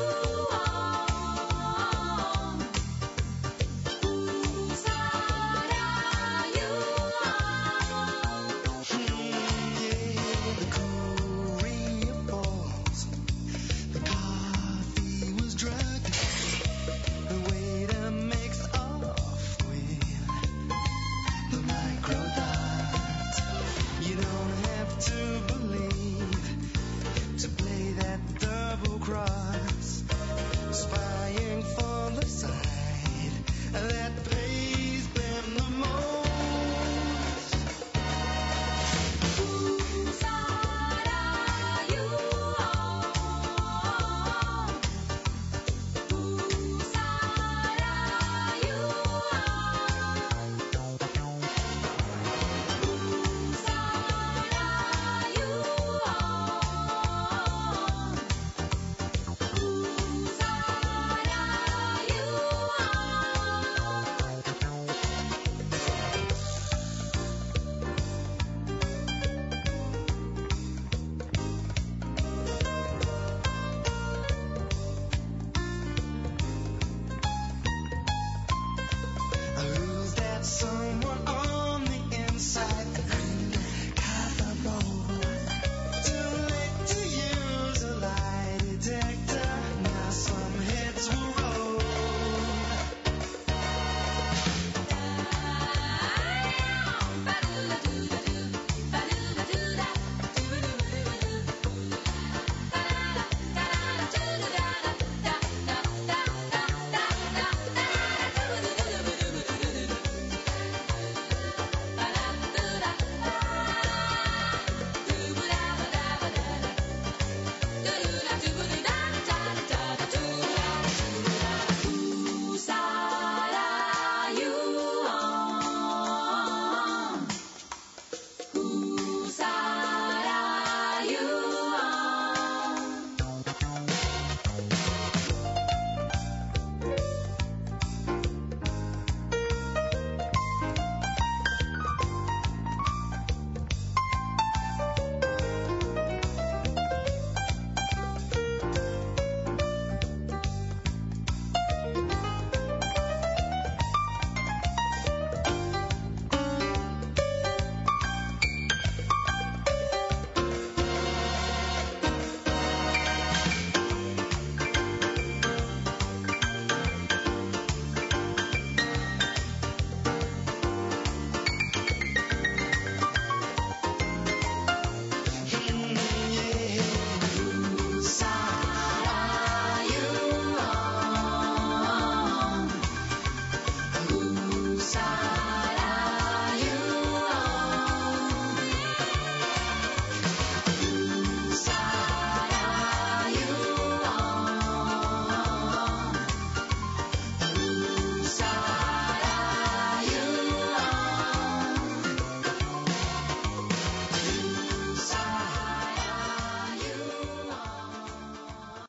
on? Whose side are you on? Yeah, the Korea falls. The coffee was drugged. The waiter makes off with the microdot. You don't have to believe to play that double cross, spying for the side that